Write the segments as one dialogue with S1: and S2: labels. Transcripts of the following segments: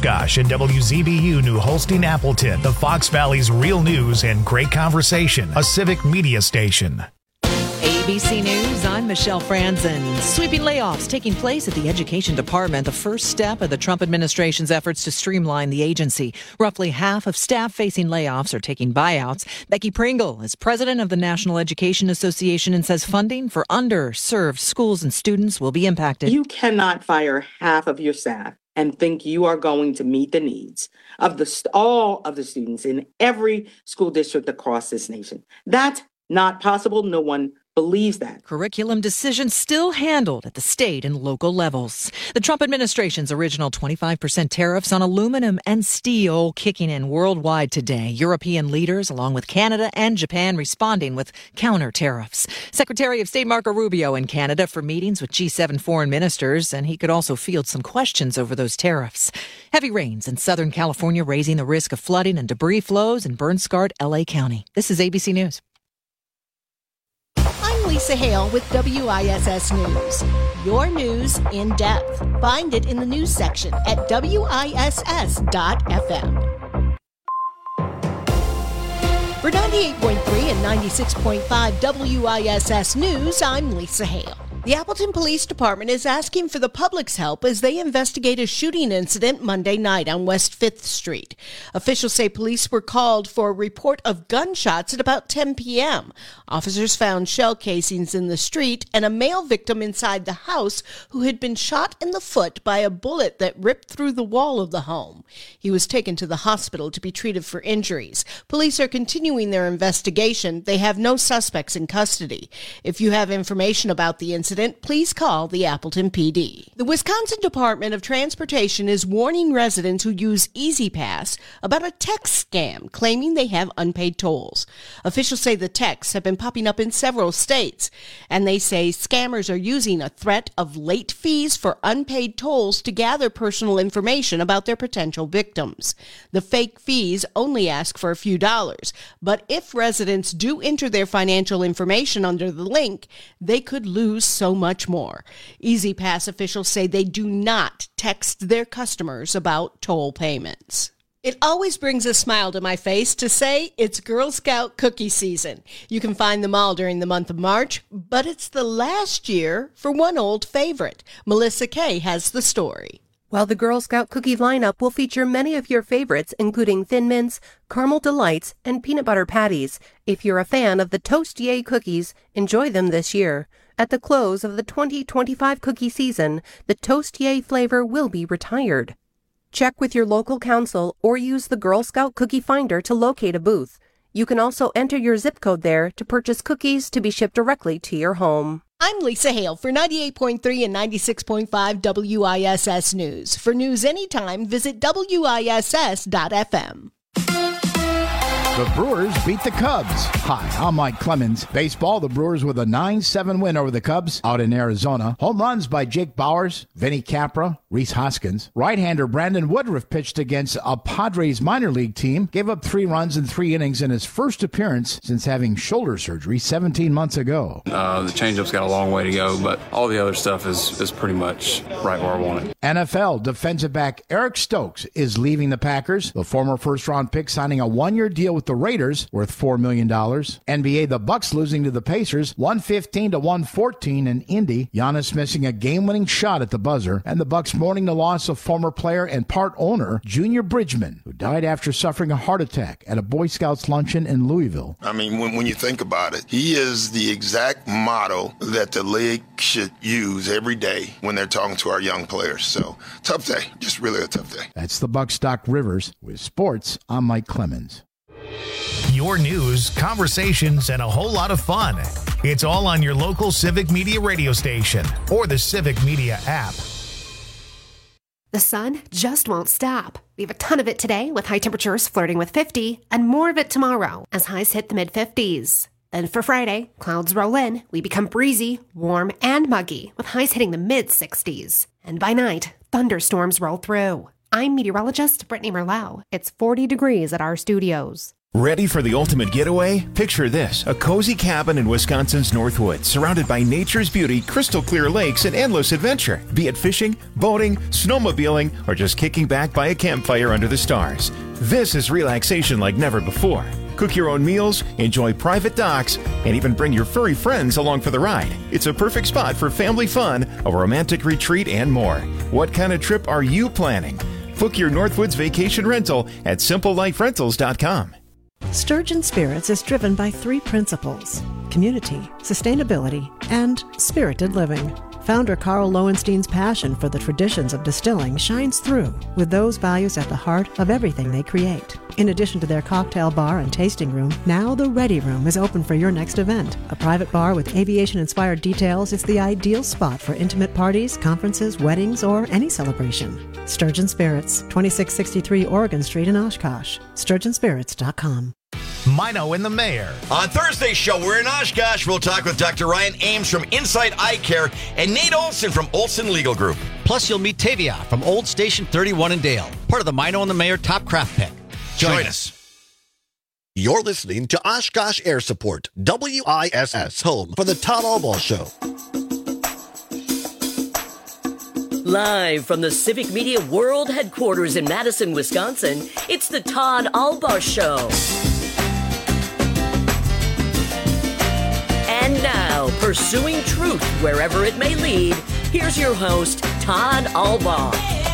S1: Oshkosh and WZBU New Holstein Appleton, the Fox Valley's real news and great conversation, a civic media station.
S2: ABC News, I'm Michelle Franzen. Sweeping layoffs taking place at the Education Department, the first step of the Trump administration's efforts to streamline the agency. Roughly half of staff facing layoffs are taking buyouts. Becky Pringle is president of the National Education Association and says funding for underserved schools and students will be impacted.
S3: You cannot fire half of your staff and think you are going to meet the needs of all of the students in every school district across this nation. That's not possible. No one believes that.
S2: Curriculum decisions still handled at the state and local levels. The Trump administration's original 25% tariffs on aluminum and steel kicking in worldwide today. European leaders, along with Canada and Japan, responding with counter tariffs. Secretary of State Marco Rubio in Canada for meetings with G7 foreign ministers, and he could also field some questions over those tariffs. Heavy rains in Southern California raising the risk of flooding and debris flows in burn-scarred L.A. County. This is ABC News.
S4: I'm Lisa Hale with WISS News. Your news in depth. Find it in the news section at WISS.FM. For 98.3 and 96.5 WISS News, I'm Lisa Hale. The Appleton Police Department is asking for the public's help as they investigate a shooting incident Monday night on West 5th Street. Officials say police were called for a report of gunshots at about 10 p.m. Officers found shell casings in the street and a male victim inside the house who had been shot in the foot by a bullet that ripped through the wall of the home. He was taken to the hospital to be treated for injuries. Police are continuing their investigation. They have no suspects in custody. If you have information about the incident, please call the Appleton PD. The Wisconsin Department of Transportation is warning residents who use E-ZPass about a text scam claiming they have unpaid tolls. Officials say the texts have been popping up in several states, and they say scammers are using a threat of late fees for unpaid tolls to gather personal information about their potential victims. The fake fees only ask for a few dollars, but if residents do enter their financial information under the link, they could lose so much more. E-ZPass officials say they do not text their customers about toll payments. It always brings a smile to my face to say it's Girl Scout cookie season. You can find them all during the month of March, but it's the last year for one old favorite. Melissa Kay has the story.
S5: While the Girl Scout cookie lineup will feature many of your favorites, including Thin Mints, Caramel Delights, and Peanut Butter Patties, if you're a fan of the Toast Yay cookies, enjoy them this year. At the close of the 2025 cookie season, the Toast Yay flavor will be retired. Check with your local council or use the Girl Scout Cookie Finder to locate a booth. You can also enter your zip code there to purchase cookies to be shipped directly to your home.
S4: I'm Lisa Hale for 98.3 and 96.5 WISS News. For news anytime, visit WISS.FM.
S6: The Brewers beat the Cubs. Hi, I'm Mike Clemens. Baseball, the Brewers with a 9-7 win over the Cubs out in Arizona. Home runs by Jake Bauers, Vinny Capra, Rhys Hoskins. Right-hander Brandon Woodruff pitched against a Padres minor league team, gave up 3 runs in 3 innings in his first appearance since having shoulder surgery 17 months ago.
S7: The changeup's got a long way to go, but all the other stuff is pretty much right where I want it.
S6: NFL defensive back Eric Stokes is leaving the Packers. The former first-round pick signing a 1-year deal with the Raiders worth $4 million. NBA, the Bucks losing to the Pacers 115-114 in Indy. Giannis missing a game-winning shot at the buzzer, and the Bucks mourning the loss of former player and part owner Junior Bridgman, who died after suffering a heart attack at a Boy Scouts luncheon in Louisville.
S8: I mean, when you think about it, he is the exact model that the league should use every day when they're talking to our young players. So, tough day. Just really a tough day.
S6: That's the Bucks Doc Rivers. With sports, I'm Mike Clemens.
S1: Your news, conversations, and a whole lot of fun. It's all on your local Civic Media radio station or the Civic Media app.
S9: The sun just won't stop. We have a ton of it today with high temperatures flirting with 50 and more of it tomorrow as highs hit the mid-50s. Then for Friday, clouds roll in. We become breezy, warm, and muggy with highs hitting the mid-60s. And by night, thunderstorms roll through. I'm meteorologist Brittany Merlau. It's 40 degrees at our studios.
S10: Ready for the ultimate getaway? Picture this, a cozy cabin in Wisconsin's Northwoods, surrounded by nature's beauty, crystal clear lakes, and endless adventure. Be it fishing, boating, snowmobiling, or just kicking back by a campfire under the stars. This is relaxation like never before. Cook your own meals, enjoy private docks, and even bring your furry friends along for the ride. It's a perfect spot for family fun, a romantic retreat, and more. What kind of trip are you planning? Book your Northwoods vacation rental at simpleLifeRentals.com.
S11: Sturgeon Spirits is driven by 3 principles: community, sustainability, and spirited living. Founder Carl Lowenstein's passion for the traditions of distilling shines through, with those values at the heart of everything they create. In addition to their cocktail bar and tasting room, now the Ready Room is open for your next event. A private bar with aviation-inspired details is the ideal spot for intimate parties, conferences, weddings, or any celebration. Sturgeon Spirits, 2663 Oregon Street in Oshkosh. SturgeonSpirits.com.
S1: Mino and the Mayor.
S12: On Thursday's show, we're in Oshkosh. We'll talk with Dr. Ryan Ames from Insight Eye Care and Nate Olson from Olson Legal Group.
S13: Plus, you'll meet Tavia from Old Station 31 in Dale, part of the Mino and the Mayor Top Craft Pick.
S12: Join us.
S14: You're listening to Oshkosh Air Support, WISS, home for the Todd Albaugh Show.
S15: Live from the Civic Media World Headquarters in Madison, Wisconsin, it's the Todd Albaugh Show. And now, pursuing truth wherever it may lead, here's your host, Todd Albaugh.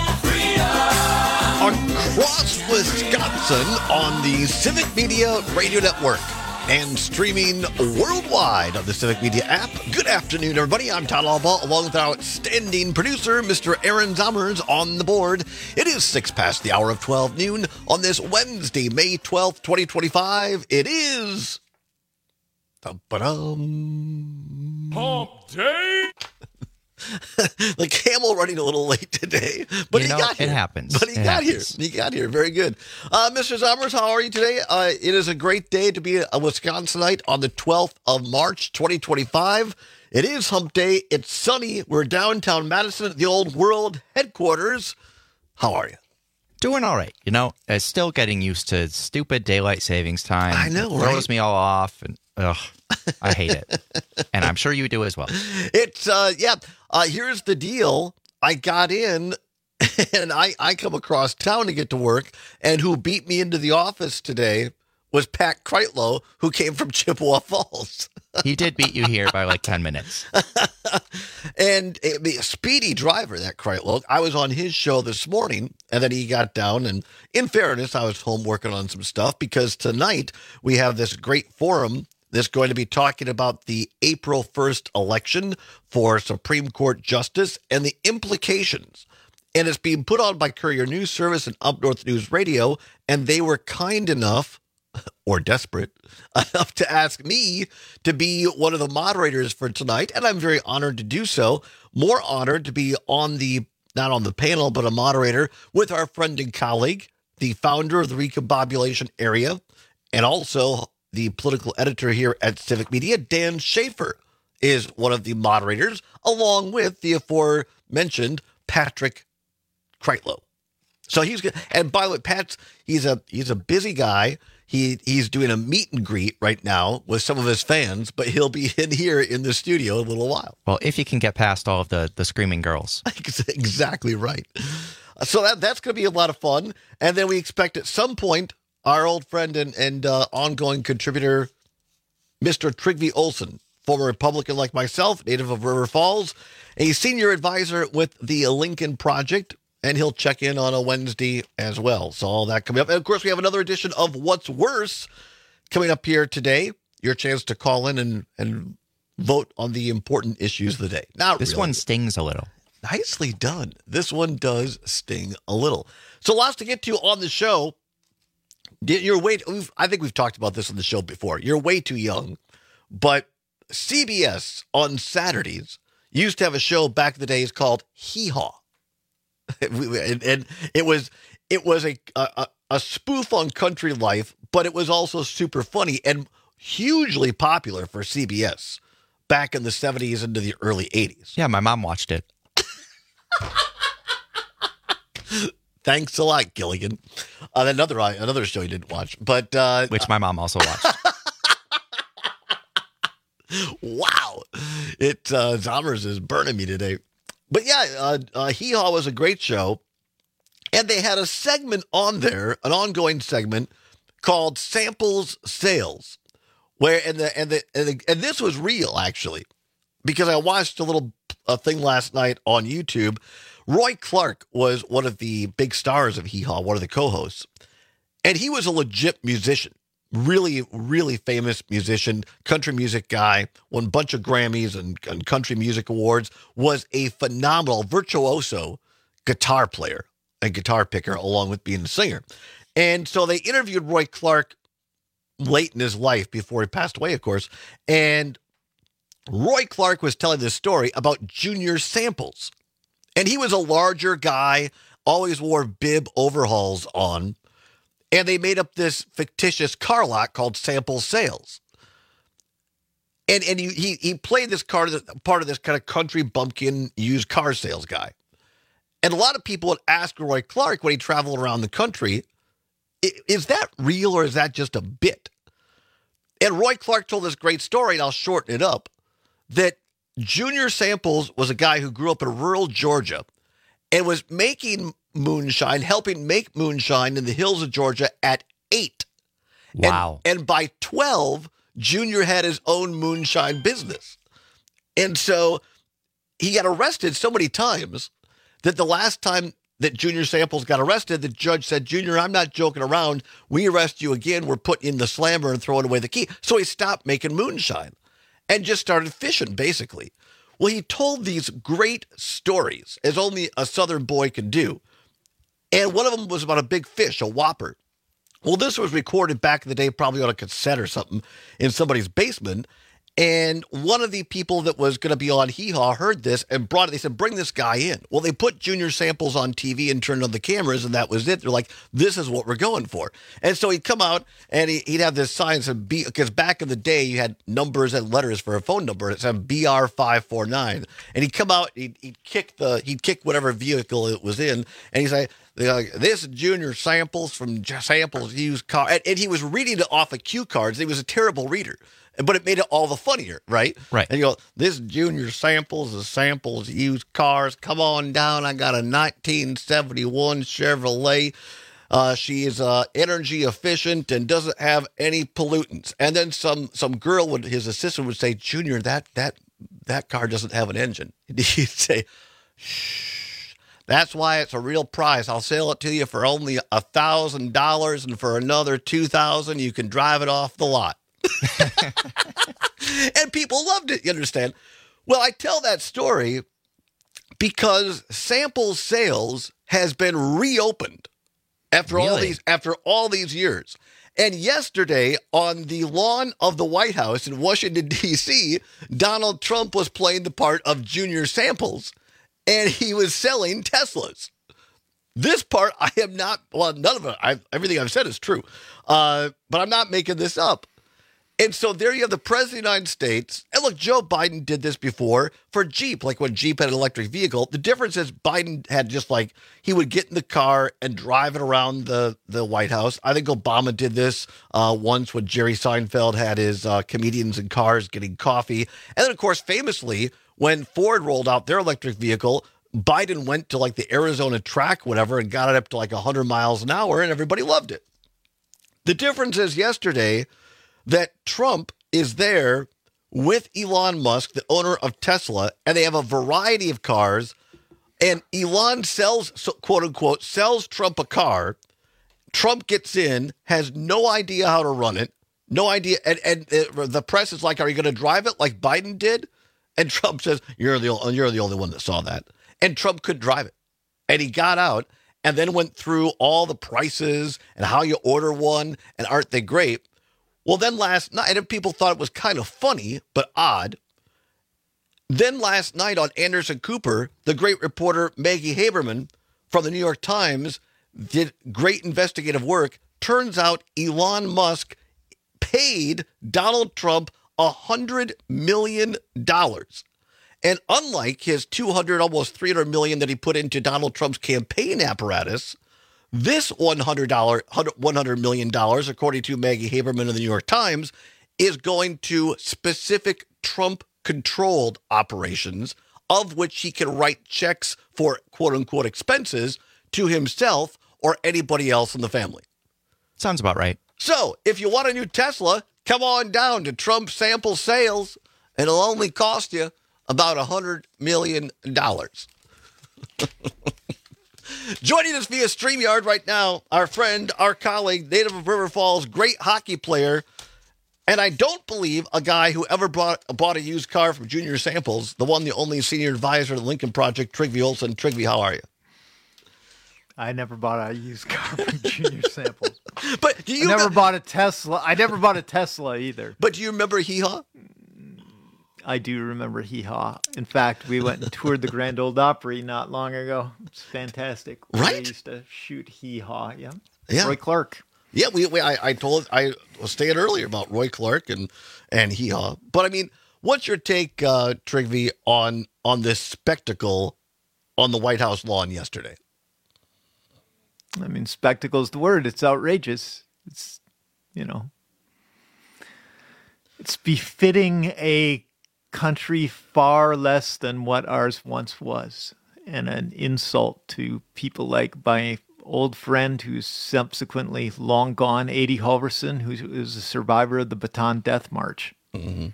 S14: Across Wisconsin on the Civic Media Radio Network and streaming worldwide on the Civic Media app. Good afternoon, everybody. I'm Todd Albaugh, along with our outstanding producer, Mr. Aaron Zommers, on the board. It is 6 past the hour of 12 noon on this Wednesday, May 12th, 2025. It is... Hump Day! The camel running a little late today, but he got here.
S16: It happens.
S14: But he got here. He got here. Very good. Mr. Zommers, how are you today? It is a great day to be a Wisconsinite on the 12th of March, 2025. It is Hump Day. It's sunny. We're downtown Madison at the old world headquarters. How are you?
S16: Doing all right. Still getting used to stupid daylight savings time.
S14: I know,
S16: It throws me all off, and I hate it. And I'm sure you do as well.
S14: It's, here's the deal. I got in, and I come across town to get to work, and who beat me into the office today was Pat Kreitlow, who came from Chippewa Falls.
S16: He did beat you here by like 10 minutes.
S14: And a speedy driver, that Kreitlow. I was on his show this morning, and then he got down. And in fairness, I was home working on some stuff because tonight we have this great forum that's going to be talking about the April 1st election for Supreme Court Justice and the implications. And it's being put on by Courier News Service and Up North News Radio, and they were kind enough, or desperate enough, to ask me to be one of the moderators for tonight, and I'm very honored to do so. More honored to be not on the panel, but a moderator with our friend and colleague, the founder of the Recombobulation Area, and also the political editor here at Civic Media, Dan Schaefer, is one of the moderators, along with the aforementioned Patrick Kreitlow. So he's good. And by the way, Pat's he's a busy guy. He's doing a meet and greet right now with some of his fans, but he'll be in here in the studio in a little while.
S16: Well, if you can get past all of the screaming girls.
S14: Exactly right. So that's going to be a lot of fun. And then we expect at some point our old friend and ongoing contributor, Mr. Trygve Olsen, former Republican like myself, native of River Falls, a senior advisor with the Lincoln Project, and he'll check in on a Wednesday as well. So all that coming up. And, of course, we have another edition of What's Worse coming up here today. Your chance to call in and vote on the important issues of the day.
S16: This one stings a little.
S14: Nicely done. This one does sting a little. So lots to get to on the show. I think we've talked about this on the show before. You're way too young. But CBS on Saturdays used to have a show back in the days called Hee Haw. And it was a spoof on country life, but it was also super funny and hugely popular for CBS back in the 70s into the early 80s.
S16: Yeah, my mom watched it.
S14: Thanks a lot, Gilligan. Another show you didn't watch, but
S16: which my mom also watched.
S14: Wow, Zommers is burning me today. But yeah, Hee Haw was a great show, and they had a segment on there, an ongoing segment called Samples Sales, where and this was real actually, because I watched a little thing last night on YouTube. Roy Clark was one of the big stars of Hee Haw, one of the co-hosts, and he was a legit musician. Really, really famous musician, country music guy, won a bunch of Grammys and country music awards, was a phenomenal virtuoso guitar player and guitar picker, along with being a singer. And so they interviewed Roy Clark late in his life before he passed away, of course. And Roy Clark was telling this story about Junior Samples. And he was a larger guy, always wore bib overalls on. And they made up this fictitious car lot called Samples Sales. And he played this part of this kind of country bumpkin used car sales guy. And a lot of people would ask Roy Clark when he traveled around the country, is that real or is that just a bit? And Roy Clark told this great story, and I'll shorten it up, that Junior Samples was a guy who grew up in rural Georgia and was making moonshine, helping make moonshine in the hills of Georgia at 8.
S16: Wow.
S14: And by 12, Junior had his own moonshine business. And so he got arrested so many times that the last time that Junior Samples got arrested, the judge said, Junior, I'm not joking around. We arrest you again. We're putting in the slammer and throwing away the key. So he stopped making moonshine and just started fishing, basically. Well, he told these great stories, as only a Southern boy could do. And one of them was about a big fish, a whopper. Well, this was recorded back in the day, probably on a cassette or something in somebody's basement. And one of the people that was going to be on Hee Haw heard this and brought it. They said, bring this guy in. Well, they put Junior Samples on TV and turned on the cameras, and that was it. They're like, this is what we're going for. And so he'd come out, and he'd have this sign that said, because back in the day, you had numbers and letters for a phone number. It said BR549. And he'd come out, he'd kick whatever vehicle it was in, and he'd say, this is Junior Samples from Samples Used Car. And he was reading it off of cue cards. He was a terrible reader. But it made it all the funnier, right?
S16: Right.
S14: And you go, this Junior Samples is Samples Used Cars. Come on down. I got a 1971 Chevrolet. She is energy efficient and doesn't have any pollutants. And then some girl his assistant would say, Junior, that car doesn't have an engine. And he'd say, shh, that's why it's a real price. I'll sell it to you for only $1,000, and for another $2,000, you can drive it off the lot. And people loved it, you understand? Well, I tell that story because Samples Sales has been reopened after all these years. And yesterday, on the lawn of the White House in Washington, D.C., Donald Trump was playing the part of Junior Samples, and he was selling Teslas. This part, I am not, well, none of it, everything I've said is true, but I'm not making this up. And so there you have the President of the United States. And look, Joe Biden did this before for Jeep, like when Jeep had an electric vehicle. The difference is Biden had just like, he would get in the car and drive it around the White House. I think Obama did this once when Jerry Seinfeld had his comedians in cars getting coffee. And then, of course, famously, when Ford rolled out their electric vehicle, Biden went to like the Arizona track, whatever, and got it up to like 100 miles an hour, and everybody loved it. The difference is yesterday that Trump is there with Elon Musk, the owner of Tesla, and they have a variety of cars, and Elon sells, quote unquote, sells Trump a car. Trump gets in, has no idea how to run it, no idea, and the press is like, are you going to drive it like Biden did? And Trump says, you're the only one that saw that. And Trump could drive it. And he got out and then went through all the prices and how you order one, and aren't they great? Well, then last night, and people thought it was kind of funny, but odd. Then last night on Anderson Cooper, the great reporter Maggie Haberman from the New York Times did great investigative work. Turns out Elon Musk paid Donald Trump $100 million. And unlike his $200, almost $300 million that he put into Donald Trump's campaign apparatus, This $100 million, according to Maggie Haberman of the New York Times, is going to specific Trump-controlled operations, of which he can write checks for quote-unquote expenses to himself or anybody else in the family.
S16: Sounds about right.
S14: So, if you want a new Tesla, come on down to Trump Sample Sales, and it'll only cost you about $100 million. Joining us via StreamYard right now, our friend, our colleague, native of River Falls, great hockey player, and I don't believe a guy who ever bought a used car from Junior Samples, the one, the only senior advisor to the Lincoln Project, Trygve Olsen. Trygve, how are you?
S17: I never bought a used car from Junior Samples.
S14: But do you
S17: never bought a Tesla? I never bought a Tesla either.
S14: But do you remember Hee Haw?
S17: I do remember Hee Haw. In fact, we went and toured the Grand Ole Opry not long ago. It's fantastic.
S14: Right?
S17: We used to shoot Hee Haw. Yeah.
S14: Roy
S17: Clark.
S14: Yeah, I was saying earlier about Roy Clark and Hee Haw. But I mean, what's your take, Trygve, on this spectacle on the White House lawn yesterday?
S17: I mean, spectacle's the word. It's outrageous. It's, it's befitting a country far less than what ours once was, and an insult to people like my old friend who's subsequently long gone, Adi Halverson, who is a survivor of the Bataan Death March.
S14: Mm-hmm.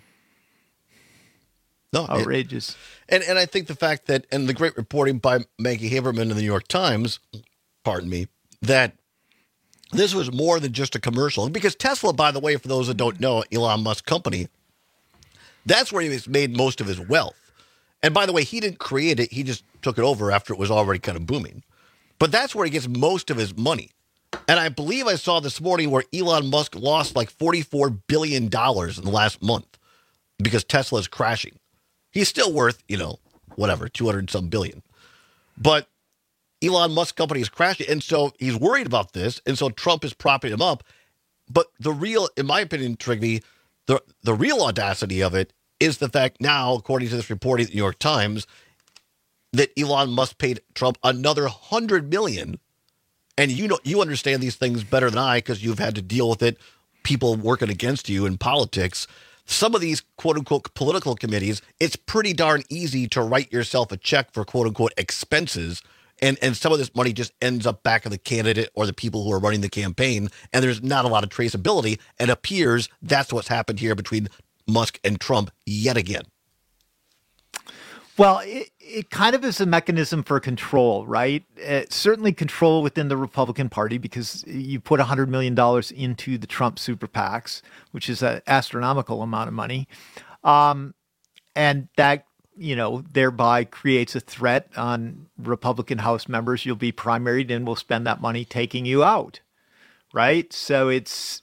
S14: No,
S17: outrageous.
S14: And I think the fact that, and the great reporting by Maggie Haberman in the New York Times, pardon me, that this was more than just a commercial. Because Tesla, by the way, for those that don't know, Elon Musk company, that's where he has made most of his wealth. And by the way, he didn't create it. He just took it over after it was already kind of booming. But that's where he gets most of his money. And I believe I saw this morning where Elon Musk lost like $44 billion in the last month because Tesla is crashing. He's still worth, 200-some billion. But Elon Musk company is crashing. And so he's worried about this. And so Trump is propping him up. But the real, in my opinion, Trygve, the real audacity of it is the fact now, according to this reporting in the New York Times, that Elon Musk paid Trump another $100 million. And you understand these things better than I because you've had to deal with it, people working against you in politics. Some of these quote-unquote political committees, it's pretty darn easy to write yourself a check for quote-unquote expenses. And some of this money just ends up back of the candidate or the people who are running the campaign. And there's not a lot of traceability. And it appears that's what's happened here between Musk and Trump yet again.
S17: Well, it kind of is a mechanism for control, right? Certainly control within the Republican Party because you put $100 million into the Trump super PACs, which is an astronomical amount of money. And that, thereby creates a threat on Republican House members. You'll be primaried and we'll spend that money taking you out, right? So it's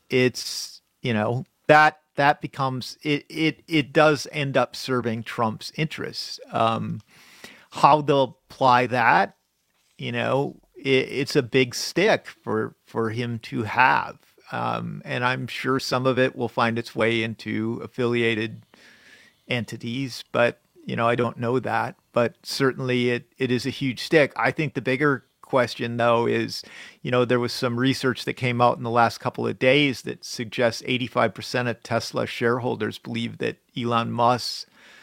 S17: that becomes, it does end up serving Trump's interests. How they'll apply that, it's a big stick for him to have. And I'm sure some of it will find its way into affiliated entities, but, I don't know that. But certainly it is a huge stick. I think the bigger question, though, is, there was some research that came out in the last couple of days that suggests 85% of Tesla shareholders believe that Elon Musk's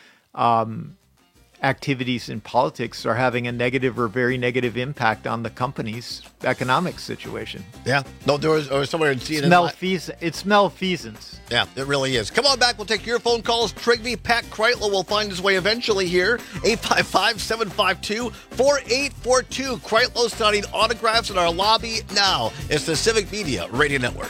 S17: activities in politics are having a negative or very negative impact on the company's economic situation.
S14: Yeah. No, there was somewhere in CNN.
S17: It's malfeasance.
S14: Yeah, it really is. Come on back. We'll take your phone calls. Trygve, Pat Kreitler will find his way eventually here. 855-752-4842. Kreitler signing autographs in our lobby now. It's the Civic Media Radio Network.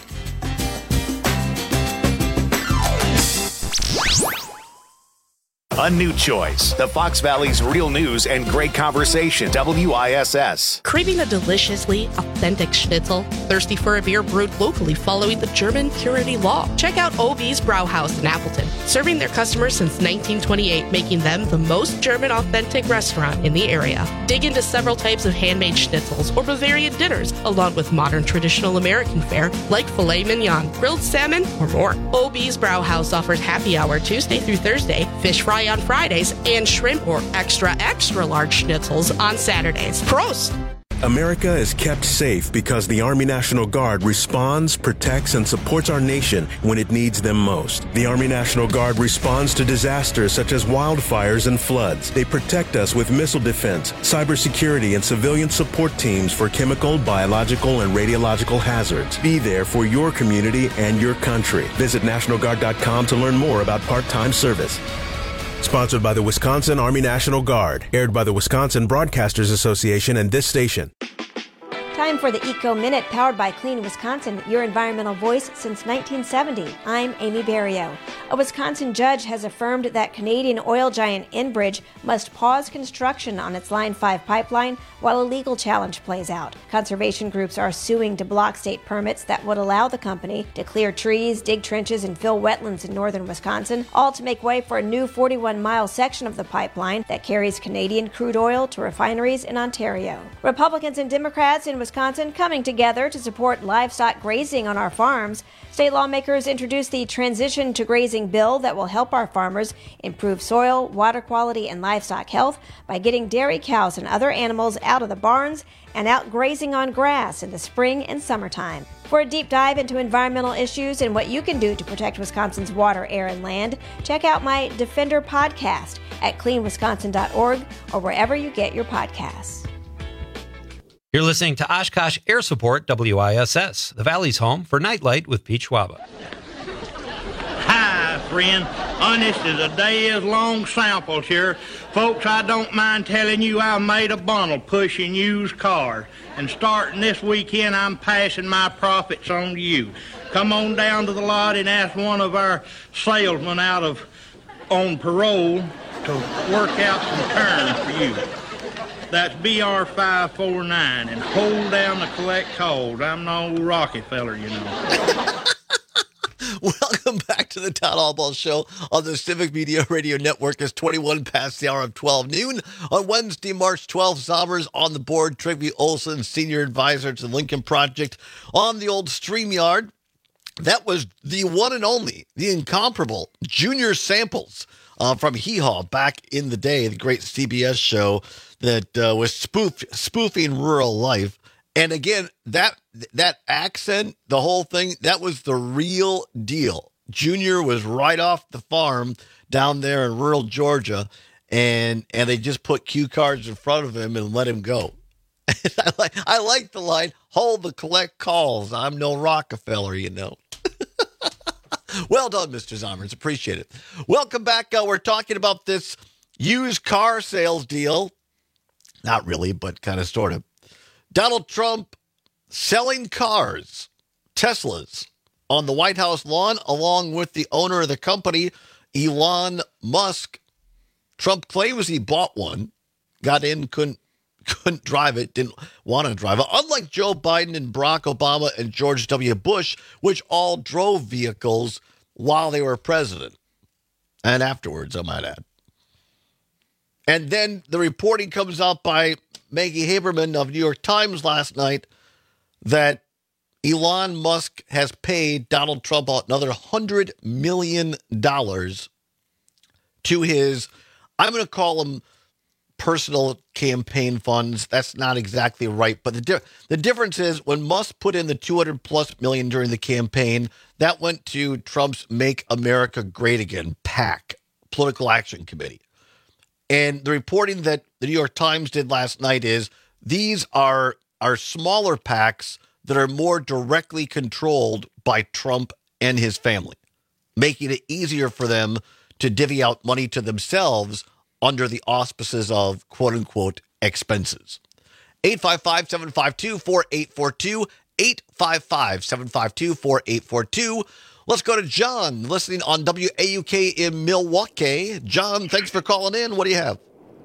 S1: A new choice. The Fox Valley's real news and great conversation. WISS.
S18: Craving a deliciously authentic schnitzel? Thirsty for a beer brewed locally following the German purity law? Check out OB's Brauhaus in Appleton, serving their customers since 1928, making them the most German authentic restaurant in the area. Dig into several types of handmade schnitzels or Bavarian dinners, along with modern traditional American fare like filet mignon, grilled salmon, or more. OB's Brauhaus offers happy hour Tuesday through Thursday, fish fry on Fridays, and shrimp or extra large schnitzels on Saturdays. Prost!
S19: America is kept safe because the Army National Guard responds, protects, and supports our nation when it needs them most. The Army National Guard responds to disasters such as wildfires and floods. They protect us with missile defense, cybersecurity, and civilian support teams for chemical, biological, and radiological hazards. Be there for your community and your country. Visit NationalGuard.com to learn more about part-time service. Sponsored by the Wisconsin Army National Guard. Aired by the Wisconsin Broadcasters Association and this station.
S20: Time for the Eco Minute, powered by Clean Wisconsin, your environmental voice since 1970. I'm Amy Berrio. A Wisconsin judge has affirmed that Canadian oil giant Enbridge must pause construction on its Line 5 pipeline while a legal challenge plays out. Conservation groups are suing to block state permits that would allow the company to clear trees, dig trenches, and fill wetlands in northern Wisconsin, all to make way for a new 41-mile section of the pipeline that carries Canadian crude oil to refineries in Ontario. Republicans and Democrats in Wisconsin coming together to support livestock grazing on our farms. State lawmakers introduced the Transition to Grazing bill that will help our farmers improve soil, water quality, and livestock health by getting dairy cows and other animals out of the barns and out grazing on grass in the spring and summertime. For a deep dive into environmental issues and what you can do to protect Wisconsin's water, air, and land, check out my Defender podcast at cleanwisconsin.org or wherever you get your podcasts.
S13: You're listening to Oshkosh Air Support WISS, the Valley's home for Nightlight with Pete Schwaba.
S21: Hi, friend. This is a days-long samples here. Folks, I don't mind telling you I made a bundle pushing used cars. And starting this weekend, I'm passing my profits on to you. Come on down to the lot and ask one of our salesmen on parole to work out some terms for you. That's BR549, and hold down the collect calls. I'm no Rockefeller, you know.
S14: Welcome back to the Todd Albaugh Show on the Civic Media Radio Network. It's 21 past the hour of 12 noon on Wednesday, March 12th. Zommers on the board. Trygve Olson, Senior Advisor to the Lincoln Project on the old StreamYard. That was the one and only, the incomparable Junior Samples from Hee Haw back in the day, the great CBS show that was spoofing rural life. And again, that accent, the whole thing, that was the real deal. Junior was right off the farm down there in rural Georgia, and they just put cue cards in front of him and let him go. I like the line, hold the collect calls. I'm no Rockefeller, you know. Well done, Mr. Zommers. Appreciate it. Welcome back. We're talking about this used car sales deal. Not really, but kind of sort of. Donald Trump selling cars, Teslas, on the White House lawn, along with the owner of the company, Elon Musk. Trump claims he bought one, got in, couldn't drive it, didn't want to drive it. Unlike Joe Biden and Barack Obama and George W. Bush, which all drove vehicles while they were president. And afterwards, I might add. And then the reporting comes out by Maggie Haberman of New York Times last night that Elon Musk has paid Donald Trump another $100 million to his, I'm going to call them personal campaign funds. That's not exactly right. But the difference is when Musk put in the $200+ million during the campaign, that went to Trump's Make America Great Again, PAC, Political Action Committee. And the reporting that the New York Times did last night is these are smaller PACs that are more directly controlled by Trump and his family, making it easier for them to divvy out money to themselves under the auspices of quote-unquote expenses. 855-752-4842, 855-752-4842. Let's go to John, listening on WAUK in Milwaukee. John, thanks for calling in. What do you have?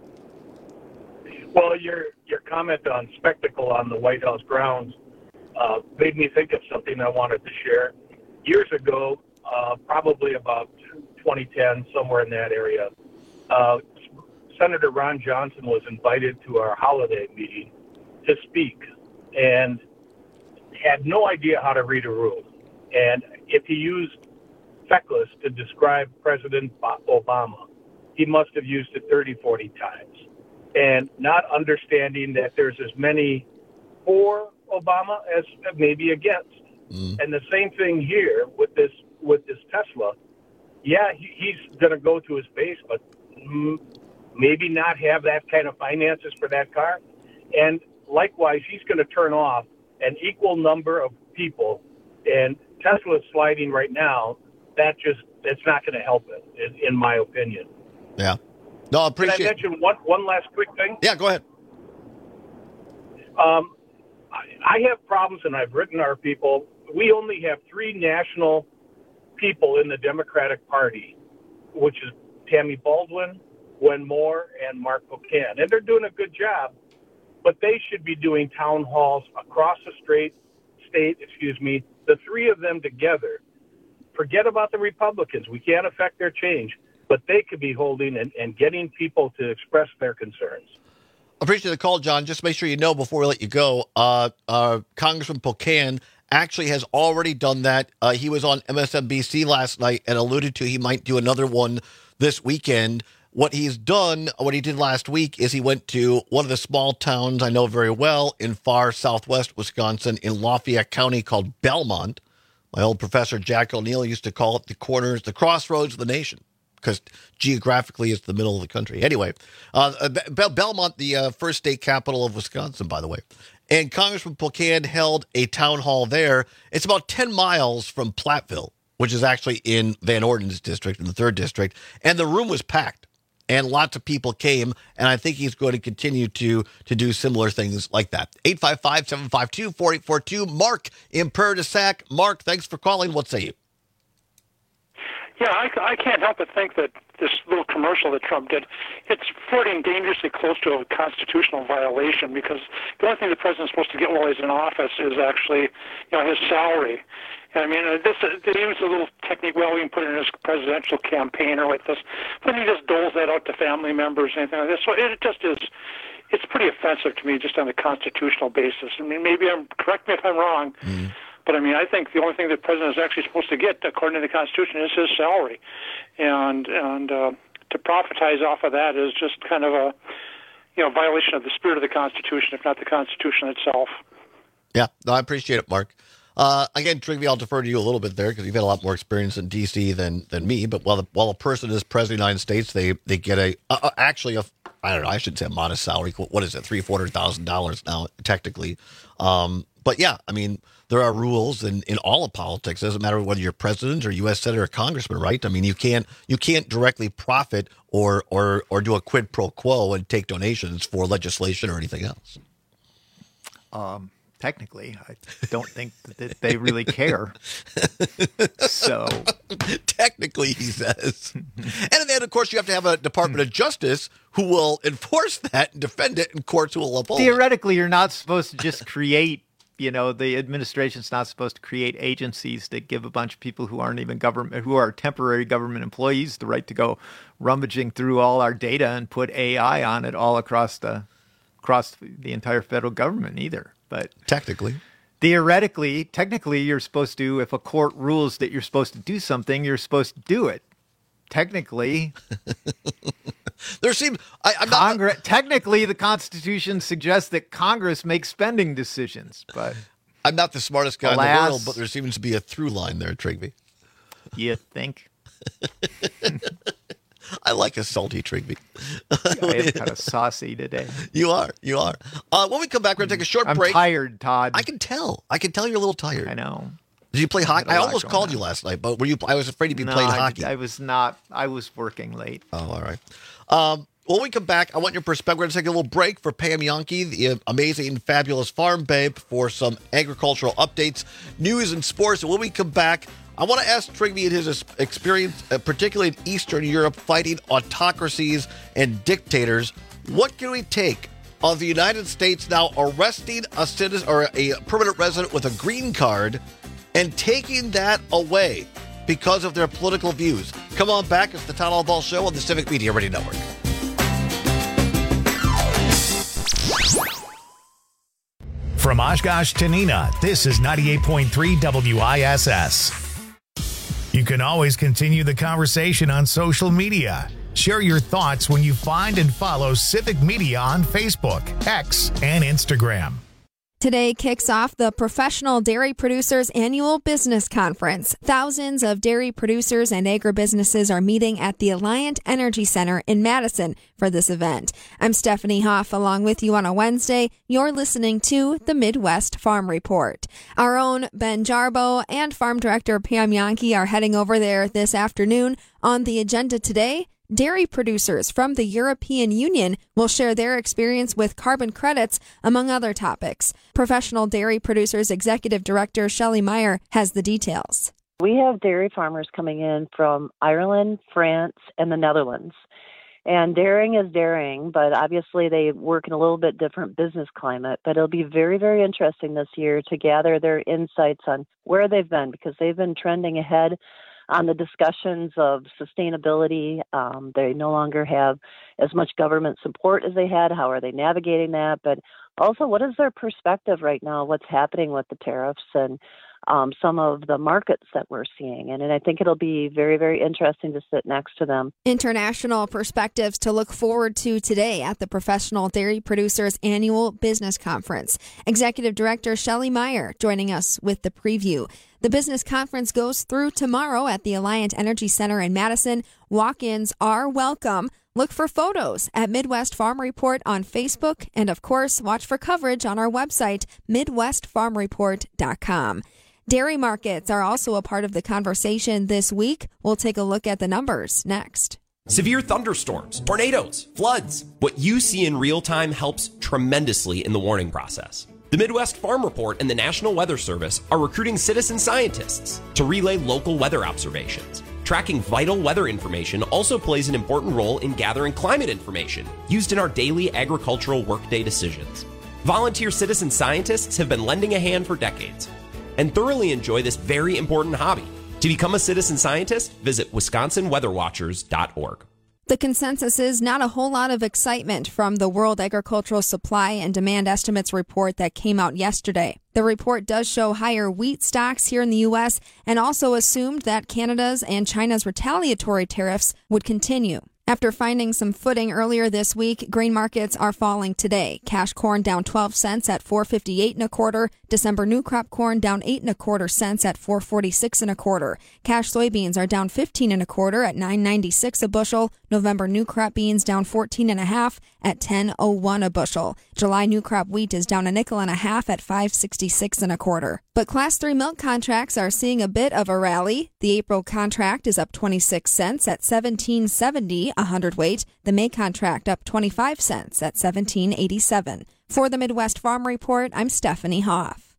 S22: Well, your comment on spectacle on the White House grounds made me think of something I wanted to share. Years ago, probably about 2010, somewhere in that area, Senator Ron Johnson was invited to our holiday meeting to speak and had no idea how to read a room. And if he used feckless to describe President Obama, he must have used it 30, 40 times. And not understanding that there's as many for Obama as maybe against. And the same thing here with this Tesla. Yeah, he's going to go to his base, but maybe not have that kind of finances for that car. And likewise, he's going to turn off an equal number of people. And Tesla's sliding right now. It's not going to help it, in my opinion.
S14: Yeah. No, I appreciate.
S22: Can I mention one last quick thing?
S14: Yeah, go ahead.
S22: I have problems, and I've written our people. We only have 3 national people in the Democratic Party, which is Tammy Baldwin, Gwen Moore, and Mark Pocan. And they're doing a good job, but they should be doing town halls across the state, the 3 of them together. Forget about the Republicans. We can't affect their change, but they could be holding and getting people to express their concerns.
S14: Appreciate the call, John. Just make sure you know before we let you go, Congressman Pocan actually has already done that. He was on MSNBC last night and alluded to he might do another one this weekend. What he did last week is he went to one of the small towns I know very well in far southwest Wisconsin in Lafayette County called Belmont. My old professor Jack O'Neill used to call it the crossroads of the nation, because geographically it's the middle of the country. Anyway, Belmont, the first state capital of Wisconsin, by the way. And Congressman Pocan held a town hall there. It's about 10 miles from Platteville, which is actually in Van Orden's district, in the 3rd district. And the room was packed, and lots of people came. And I think he's going to continue to do similar things like that. 855-752-4842. Mark in Prairie du Sac. Mark, thanks for calling. What say you?
S2: Yeah, I can't help but think that this little commercial that Trump did, it's flirting dangerously close to a constitutional violation, because the only thing the president's supposed to get while he's in office is actually, his salary. And I mean, they use a little technique, well, we can put it in his presidential campaign or like this, but he just doles that out to family members and anything like this. So it just is, it's pretty offensive to me just on a constitutional basis. I mean, correct me if I'm wrong, but I mean, I think the only thing the president is actually supposed to get, according to the Constitution, is his salary, and to profitize off of that is just kind of a violation of the spirit of the Constitution, if not the Constitution itself.
S14: Yeah, no, I appreciate it, Mark. Again, Trigby, I'll defer to you a little bit there because you've had a lot more experience in D.C. than me. But while a person is president of the United States, they get I don't know, I shouldn't say a modest salary. What is it, $300,000-$400,000 now, technically? But yeah, I mean, there are rules in all of politics. It doesn't matter whether you're president or U.S. senator or congressman, right? I mean, you can't directly profit or do a quid pro quo and take donations for legislation or anything else.
S17: Technically, I don't think that they really care. So
S14: technically, he says. And then, of course, you have to have a Department of Justice who will enforce that and defend it, and courts who will uphold it.
S17: Theoretically, you're not supposed to just create, the administration's not supposed to create agencies that give a bunch of people who aren't even government, who are temporary government employees, the right to go rummaging through all our data and put AI on it all across the entire federal government either. But
S14: technically,
S17: you're supposed to, if a court rules that you're supposed to do something, you're supposed to do it. Technically, technically, the Constitution suggests that Congress makes spending decisions. But
S14: I'm not the smartest guy in the world, but there seems to be a through line there, Trigby.
S17: You think?
S14: I like a salty Trigby.
S17: I am kind of saucy today.
S14: You are. When we come back, we're going to take a short break.
S17: I'm tired, Todd.
S14: I can tell you're a little tired.
S17: I know.
S14: Did you play hockey? I almost called you last night, but I was afraid you'd be playing hockey.
S17: I was not. I was working late.
S14: Oh, all right. When we come back, I want your perspective. We're going to take a little break for Pam Yankee, the amazing, fabulous farm babe, for some agricultural updates, news, and sports. And when we come back, I want to ask Trigby and his experience, particularly in Eastern Europe, fighting autocracies and dictators. What can we take of the United States now arresting a citizen or a permanent resident with a green card and taking that away because of their political views? Come on back. It's the Todd Allball Show on the Civic Media Radio Network.
S1: From Oshkosh to Neenah, this is 98.3 WISS. You can always continue the conversation on social media. Share your thoughts when you find and follow Civic Media on Facebook, X, and Instagram.
S3: Today kicks off the Professional Dairy Producers Annual Business Conference. Thousands of dairy producers and agribusinesses are meeting at the Alliant Energy Center in Madison for this event. I'm Stephanie Hoff, along with you on a Wednesday. You're listening to the Midwest Farm Report. Our own Ben Jarbo and Farm Director Pam Yankee are heading over there this afternoon. On the agenda today, dairy producers from the European Union will share their experience with carbon credits, among other topics. Professional Dairy Producers Executive Director Shelley Meyer has the details.
S5: We have dairy farmers coming in from Ireland, France, and the Netherlands. And dairying is dairying, but obviously they work in a little bit different business climate. But it'll be very, very interesting this year to gather their insights on where they've been, because they've been trending ahead on the discussions of sustainability. They no longer have as much government support as they had. How are they navigating that? But also, what is their perspective right now? What's happening with the tariffs and some of the markets that we're seeing? And I think it'll be very, very interesting to sit next to them.
S3: International perspectives to look forward to today at the Professional Dairy Producers Annual Business Conference. Executive Director Shelley Meyer joining us with the preview. The business conference goes through tomorrow at the Alliant Energy Center in Madison. Walk-ins are welcome. Look for photos at Midwest Farm Report on Facebook. And, of course, watch for coverage on our website, MidwestFarmReport.com. Dairy markets are also a part of the conversation this week. We'll take a look at the numbers next.
S23: Severe thunderstorms, tornadoes, floods. What you see in real time helps tremendously in the warning process. The Midwest Farm Report and the National Weather Service are recruiting citizen scientists to relay local weather observations. Tracking vital weather information also plays an important role in gathering climate information used in our daily agricultural workday decisions. Volunteer citizen scientists have been lending a hand for decades and thoroughly enjoy this very important hobby. To become a citizen scientist, visit WisconsinWeatherWatchers.org.
S3: The consensus is not a whole lot of excitement from the World Agricultural Supply and Demand Estimates report that came out yesterday. The report does show higher wheat stocks here in the U.S. and also assumed that Canada's and China's retaliatory tariffs would continue. After finding some footing earlier this week, grain markets are falling today. Cash corn down 12 cents at $4.58 1/4. December new crop corn down 8 1/4 cents at $4.46 1/4. Cash soybeans are down 15 1/4 at $9.96 a bushel. November new crop beans down 14 1/2 at $10.01 a bushel. July new crop wheat is down a nickel and a half at $5.66 1/4. But Class 3 milk contracts are seeing a bit of a rally. The April contract is up 26 cents at $17.70 a hundredweight. The May contract up 25 cents at $17.87. For the Midwest Farm Report, I'm Stephanie Hoff.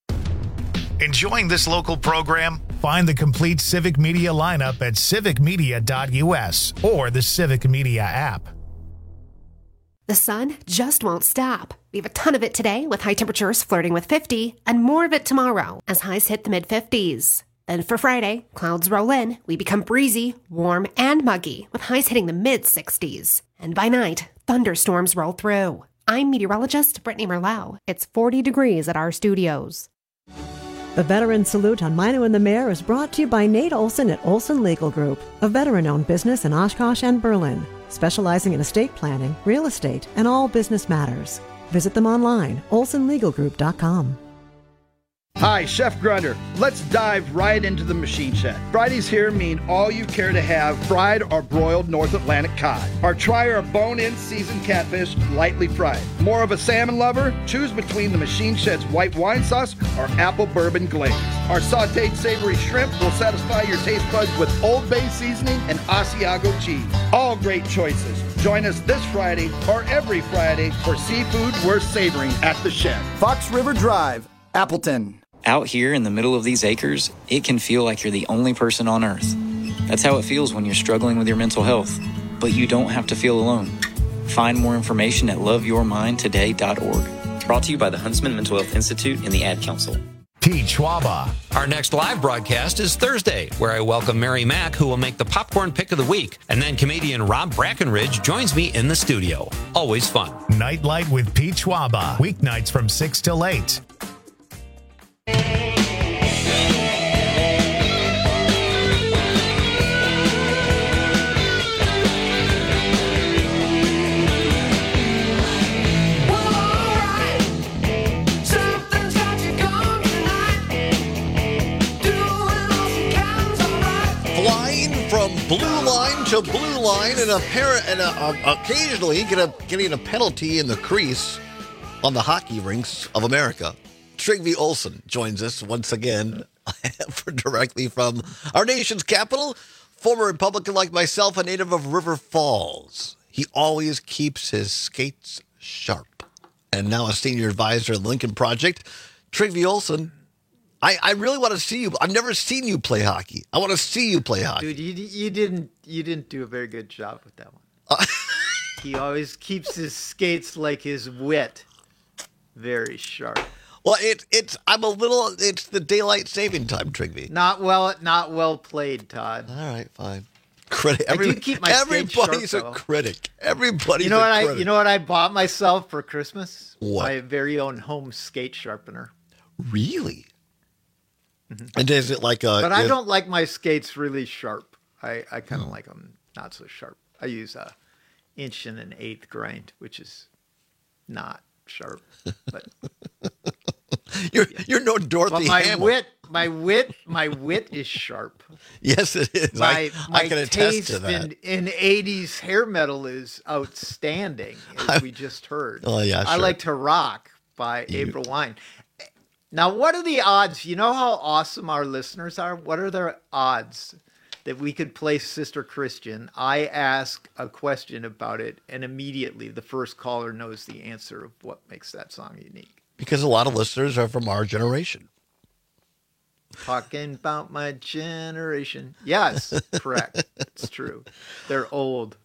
S1: Enjoying this local program? Find the complete Civic Media lineup at civicmedia.us or the Civic Media app.
S9: The sun just won't stop. We have a ton of it today with high temperatures flirting with 50 and more of it tomorrow as highs hit the mid-50s. Then for Friday, clouds roll in. We become breezy, warm, and muggy with highs hitting the mid-60s. And by night, thunderstorms roll through. I'm meteorologist Brittany Merlau. It's 40 degrees at our studios.
S11: The Veteran Salute on Mino and the Mayor is brought to you by Nate Olson at Olson Legal Group, a veteran-owned business in Oshkosh and Berlin, specializing in estate planning, real estate, and all business matters. Visit them online, olsonlegalgroup.com.
S24: Hi, Chef Grunder. Let's dive right into the machine shed. Fridays here mean all you care to have fried or broiled North Atlantic cod. Or try our bone-in seasoned catfish lightly fried. More of a salmon lover? Choose between the machine shed's white wine sauce or apple bourbon glaze. Our sauteed savory shrimp will satisfy your taste buds with Old Bay seasoning and Asiago cheese. All great choices. Join us this Friday or every Friday for seafood worth savoring at the shed.
S25: Fox River Drive, Appleton.
S26: Out here in the middle of these acres, it can feel like you're the only person on earth. That's how it feels when you're struggling with your mental health. But you don't have to feel alone. Find more information at loveyourmindtoday.org. Brought to you by the Huntsman Mental Health Institute and the Ad Council.
S1: Pete Schwaba.
S13: Our next live broadcast is Thursday, where I welcome Mary Mack, who will make the popcorn pick of the week. And then comedian Rob Brackenridge joins me in the studio. Always fun.
S1: Nightlight with Pete Schwaba. Weeknights from 6 till 8.
S14: blue line to blue line, and occasionally getting a penalty in the crease on the hockey rinks of America. Trygve Olsen joins us once again directly from our nation's capital. Former Republican like myself, a native of River Falls. He always keeps his skates sharp. And now a senior advisor at Lincoln Project. Trygve Olsen, I really want to see you. I've never seen you play hockey. I want to see you play hockey.
S17: Dude, you didn't do a very good job with that one. He always keeps his skates like his wit very sharp.
S14: Well, it's the daylight saving time, Trygve.
S17: Not well played, Todd.
S14: All right, fine. Critic.
S17: I do keep my skates sharp,
S14: everybody's a
S17: though.
S14: critic. Everybody's
S17: You know
S14: a critic.
S17: You know what I bought myself for Christmas?
S14: What?
S17: My very own home skate sharpener.
S14: Really? Mm-hmm. And is it like a?
S17: But I don't like my skates really sharp. I kind of like them not so sharp. I use a 1 1/8 grind, which is not sharp. But
S14: you're no Dorothy Hamill.
S17: My wit is sharp.
S14: Yes, it is.
S17: My
S14: I can attest to that.
S17: In 80s hair metal is outstanding, as we just heard.
S14: Oh yeah, sure.
S17: I like to rock by April Wine. Now, what are the odds? You know how awesome our listeners are? What are their odds that we could play Sister Christian? I ask a question about it, and immediately the first caller knows the answer of what makes that song unique.
S14: Because a lot of listeners are from our generation.
S17: Talking about my generation. Yes, correct. It's true. They're old.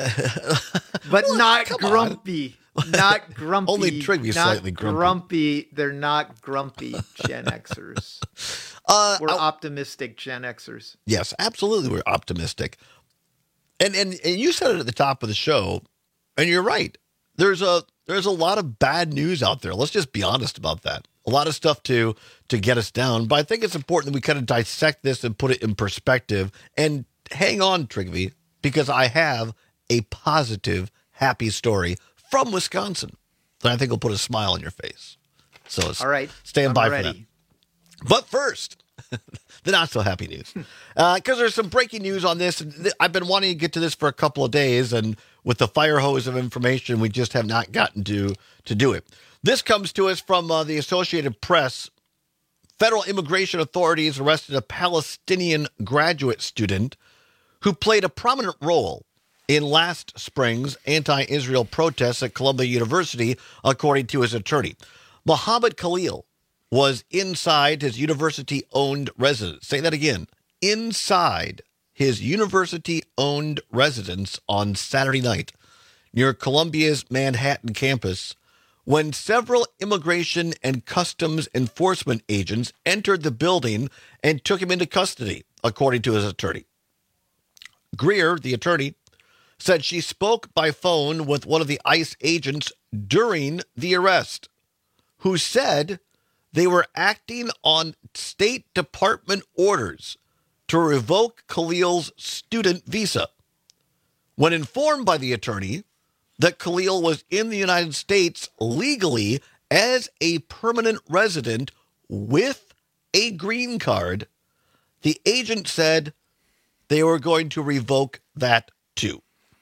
S17: But not grumpy. Not grumpy.
S14: Only Trygve's slightly
S17: grumpy. They're not grumpy Gen Xers. We're optimistic Gen Xers.
S14: Yes, absolutely. We're optimistic. And you said it at the top of the show, and you're right. There's a lot of bad news out there. Let's just be honest about that. A lot of stuff to get us down. But I think it's important that we kind of dissect this and put it in perspective. And hang on, Trygve, because I have a positive, happy story from Wisconsin that I think will put a smile on your face. So
S17: all right,
S14: stand by for that. But first, the not so happy news, because there's some breaking news on this. I've been wanting to get to this for a couple of days, and with the fire hose of information, we just have not gotten to do it. This comes to us from the Associated Press. Federal immigration authorities arrested a Palestinian graduate student who played a prominent role in last spring's anti-Israel protests at Columbia University, according to his attorney. Mohammed Khalil was inside his university-owned residence. Say that again. Inside his university-owned residence on Saturday night near Columbia's Manhattan campus when several immigration and customs enforcement agents entered the building and took him into custody, according to his attorney. Greer, the attorney, said she spoke by phone with one of the ICE agents during the arrest, who said they were acting on State Department orders to revoke Khalil's student visa. When informed by the attorney that Khalil was in the United States legally as a permanent resident with a green card, the agent said they were going to revoke that too.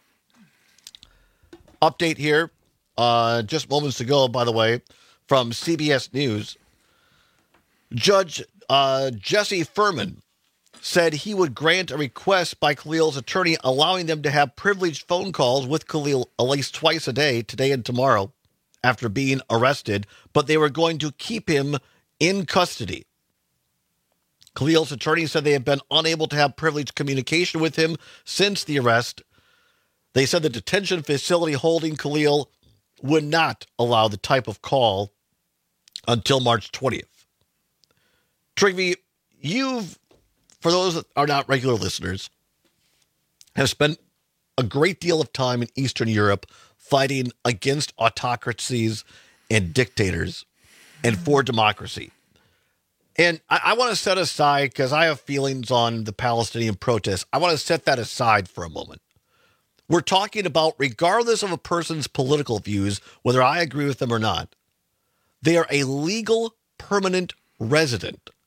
S14: Update here, just moments ago, by the way, from CBS News. Judge Jesse Furman said he would grant a request by Khalil's attorney allowing them to have privileged phone calls with Khalil at least twice a day, today and tomorrow, after being arrested, but they were going to keep him in custody. Khalil's attorney said they have been unable to have privileged communication with him since the arrest. They said the detention facility holding Khalil would not allow the type of call until March 20th. Trygve, you've, for those that are not regular listeners, have spent a great deal of time in Eastern Europe fighting against autocracies and dictators and for democracy. And I want to set aside, because I have feelings on the Palestinian protests, I want to set that aside for a moment. We're talking about, regardless of a person's political views, whether I agree with them or not, they are a legal permanent resident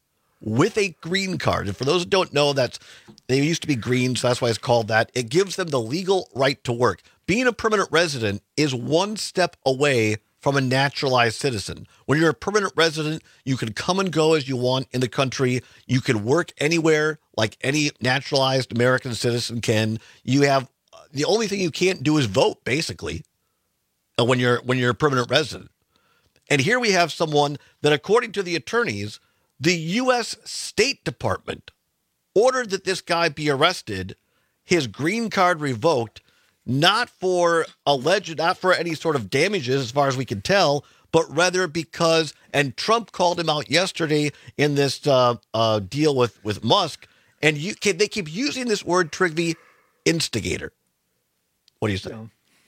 S14: with a green card. And for those who don't know, they used to be green, so that's why it's called that. It gives them the legal right to work. Being a permanent resident is one step away from a naturalized citizen. When you're a permanent resident, you can come and go as you want in the country. You can work anywhere like any naturalized American citizen can. You have the only thing you can't do is vote, basically, when you're a permanent resident. And here we have someone that, according to the attorneys, the U.S. State Department ordered that this guy be arrested, his green card revoked, not for any sort of damages, as far as we can tell, but rather because, and Trump called him out yesterday in this deal with Musk, and they keep using this word, Trygve, instigator. What do you say?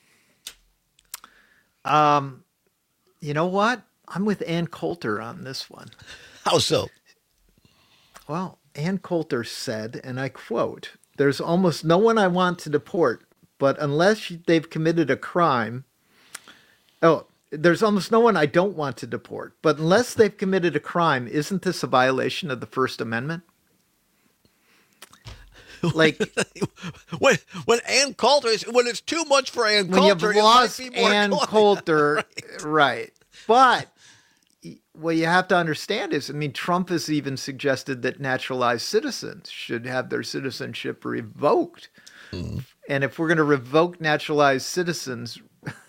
S17: You know what? I'm with Ann Coulter on this one.
S14: How so?
S17: Well, Ann Coulter said, and I quote, "There's almost no one I want to deport, but unless they've committed a crime, there's almost no one I don't want to deport, but unless they've committed a crime, isn't this a violation of the First Amendment?" Like
S14: when Ann Coulter when it's too much for Ann Coulter,
S17: when you've lost Ann Coulter, right? But what you have to understand is, Trump has even suggested that naturalized citizens should have their citizenship revoked. And if we're going to revoke naturalized citizens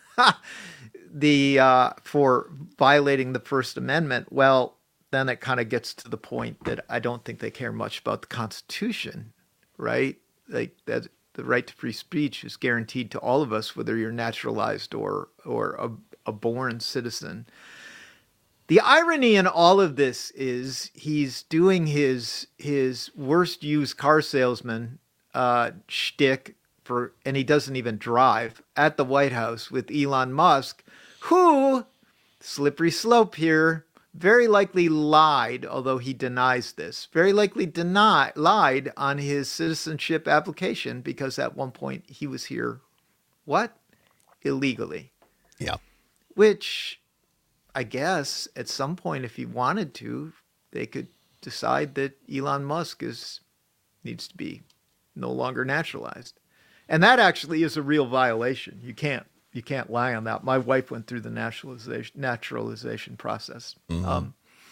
S17: for violating the First Amendment, well, then it kind of gets to the point that I don't think they care much about the Constitution, right? Like that, the right to free speech is guaranteed to all of us, whether you're naturalized or a born citizen. The irony in all of this is he's doing his worst used car salesman shtick and he doesn't even drive at the White House with Elon Musk, who, slippery slope here, very likely lied, although he denies this, very likely lied on his citizenship application because at one point he was here, illegally.
S14: Yeah.
S17: Which I guess at some point, if he wanted to, they could decide that Elon Musk needs to be no longer naturalized. And that actually is a real violation. You can't lie on that. My wife went through the naturalization process.
S14: Mm-hmm.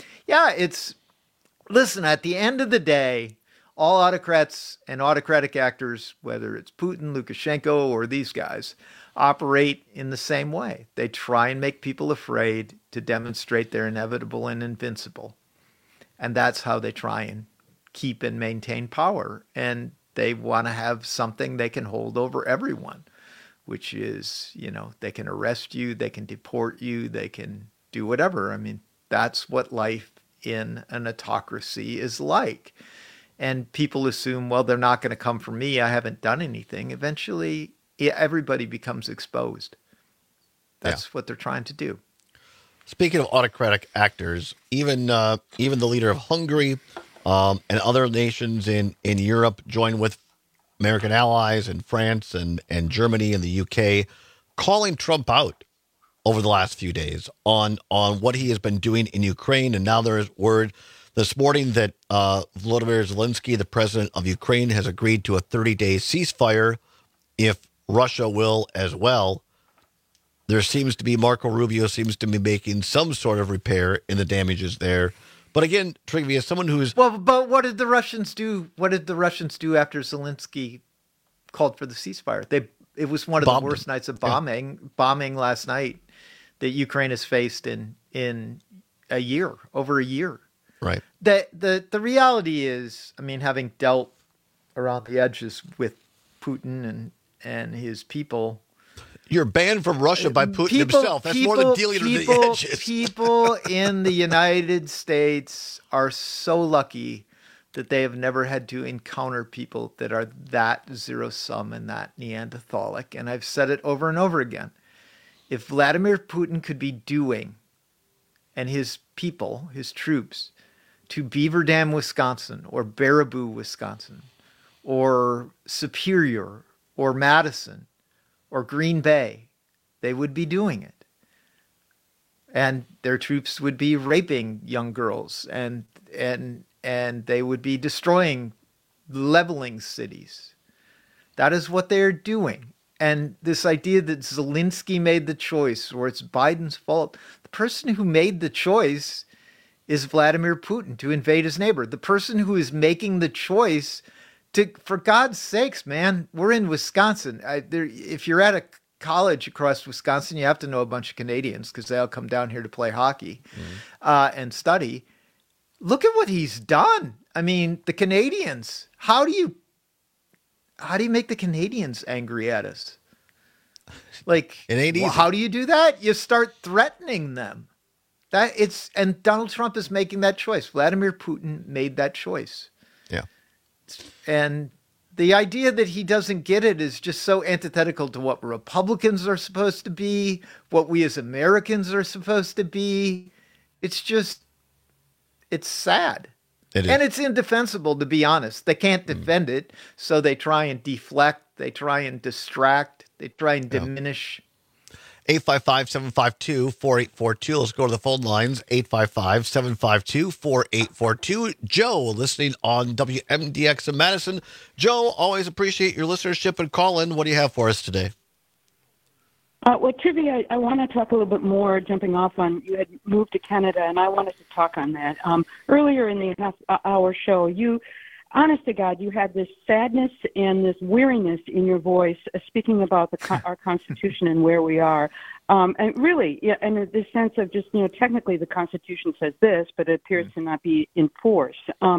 S17: Listen, at the end of the day, all autocrats and autocratic actors, whether it's Putin, Lukashenko, or these guys, operate in the same way. They try and make people afraid to demonstrate they're inevitable and invincible. And that's how they try and keep and maintain power. And they want to have something they can hold over everyone, which is, they can arrest you, they can deport you, they can do whatever. That's what life in an autocracy is like. And people assume, well, they're not going to come for me. I haven't done anything. Eventually, everybody becomes exposed. That's what they're trying to do.
S14: Speaking of autocratic actors, even the leader of Hungary and other nations in Europe joined with American allies in France and Germany and the UK, calling Trump out over the last few days on what he has been doing in Ukraine. And now there is word this morning that Volodymyr Zelensky, the president of Ukraine, has agreed to a 30-day ceasefire if Russia will as well. There seems to be, Marco Rubio seems to be making some sort of repair in the damages there. But again, Trygve, as someone who's...
S17: Well, but what did the Russians do? What did the Russians do after Zelensky called for the ceasefire? It was one of the worst nights of bombing last night that Ukraine has faced in over a year.
S14: Right.
S17: The reality is, having dealt around the edges with Putin and his people...
S14: You're banned from Russia by Putin himself. That's more than dealing with the edges.
S17: People in the United States are so lucky that they have never had to encounter people that are that zero-sum and that Neanderthalic. And I've said it over and over again. If Vladimir Putin could be doing, and his people, his troops, to Beaver Dam, Wisconsin, or Baraboo, Wisconsin, or Superior, or Madison, or Green Bay, they would be doing it. And their troops would be raping young girls and and they would be destroying, leveling cities. That is what they're doing. And this idea that Zelensky made the choice or it's Biden's fault, the person who made the choice is Vladimir Putin to invade his neighbor. The person who is making the choice to, for God's sakes, man, we're in Wisconsin. If you're at a college across Wisconsin, you have to know a bunch of Canadians because they all come down here to play hockey and study. Look at what he's done. I mean, the Canadians, how do you make the Canadians angry at us? Like,
S14: it ain't easy.
S17: How do you do that? You start threatening them. And Donald Trump is making that choice. Vladimir Putin made that choice.
S14: Yeah.
S17: And the idea that he doesn't get it is just so antithetical to what Republicans are supposed to be, what we as Americans are supposed to be. It's sad. And it's indefensible, to be honest. They can't defend it, so they try and deflect, they try and distract, they try and diminish.
S14: 855-752-4842. Let's go to the phone lines. 855-752-4842. Joe, listening on WMDX in Madison. Joe, always appreciate your listenership and call in. What do you have for us today?
S4: Well, trivia, I want to talk a little bit more, jumping off on, you had moved to Canada, and I wanted to talk on that. Earlier in the half-hour show, honest to God, you had this sadness and this weariness in your voice, speaking about our Constitution and where we are. And really, and this sense of just, technically the Constitution says this, but it appears to not be enforced.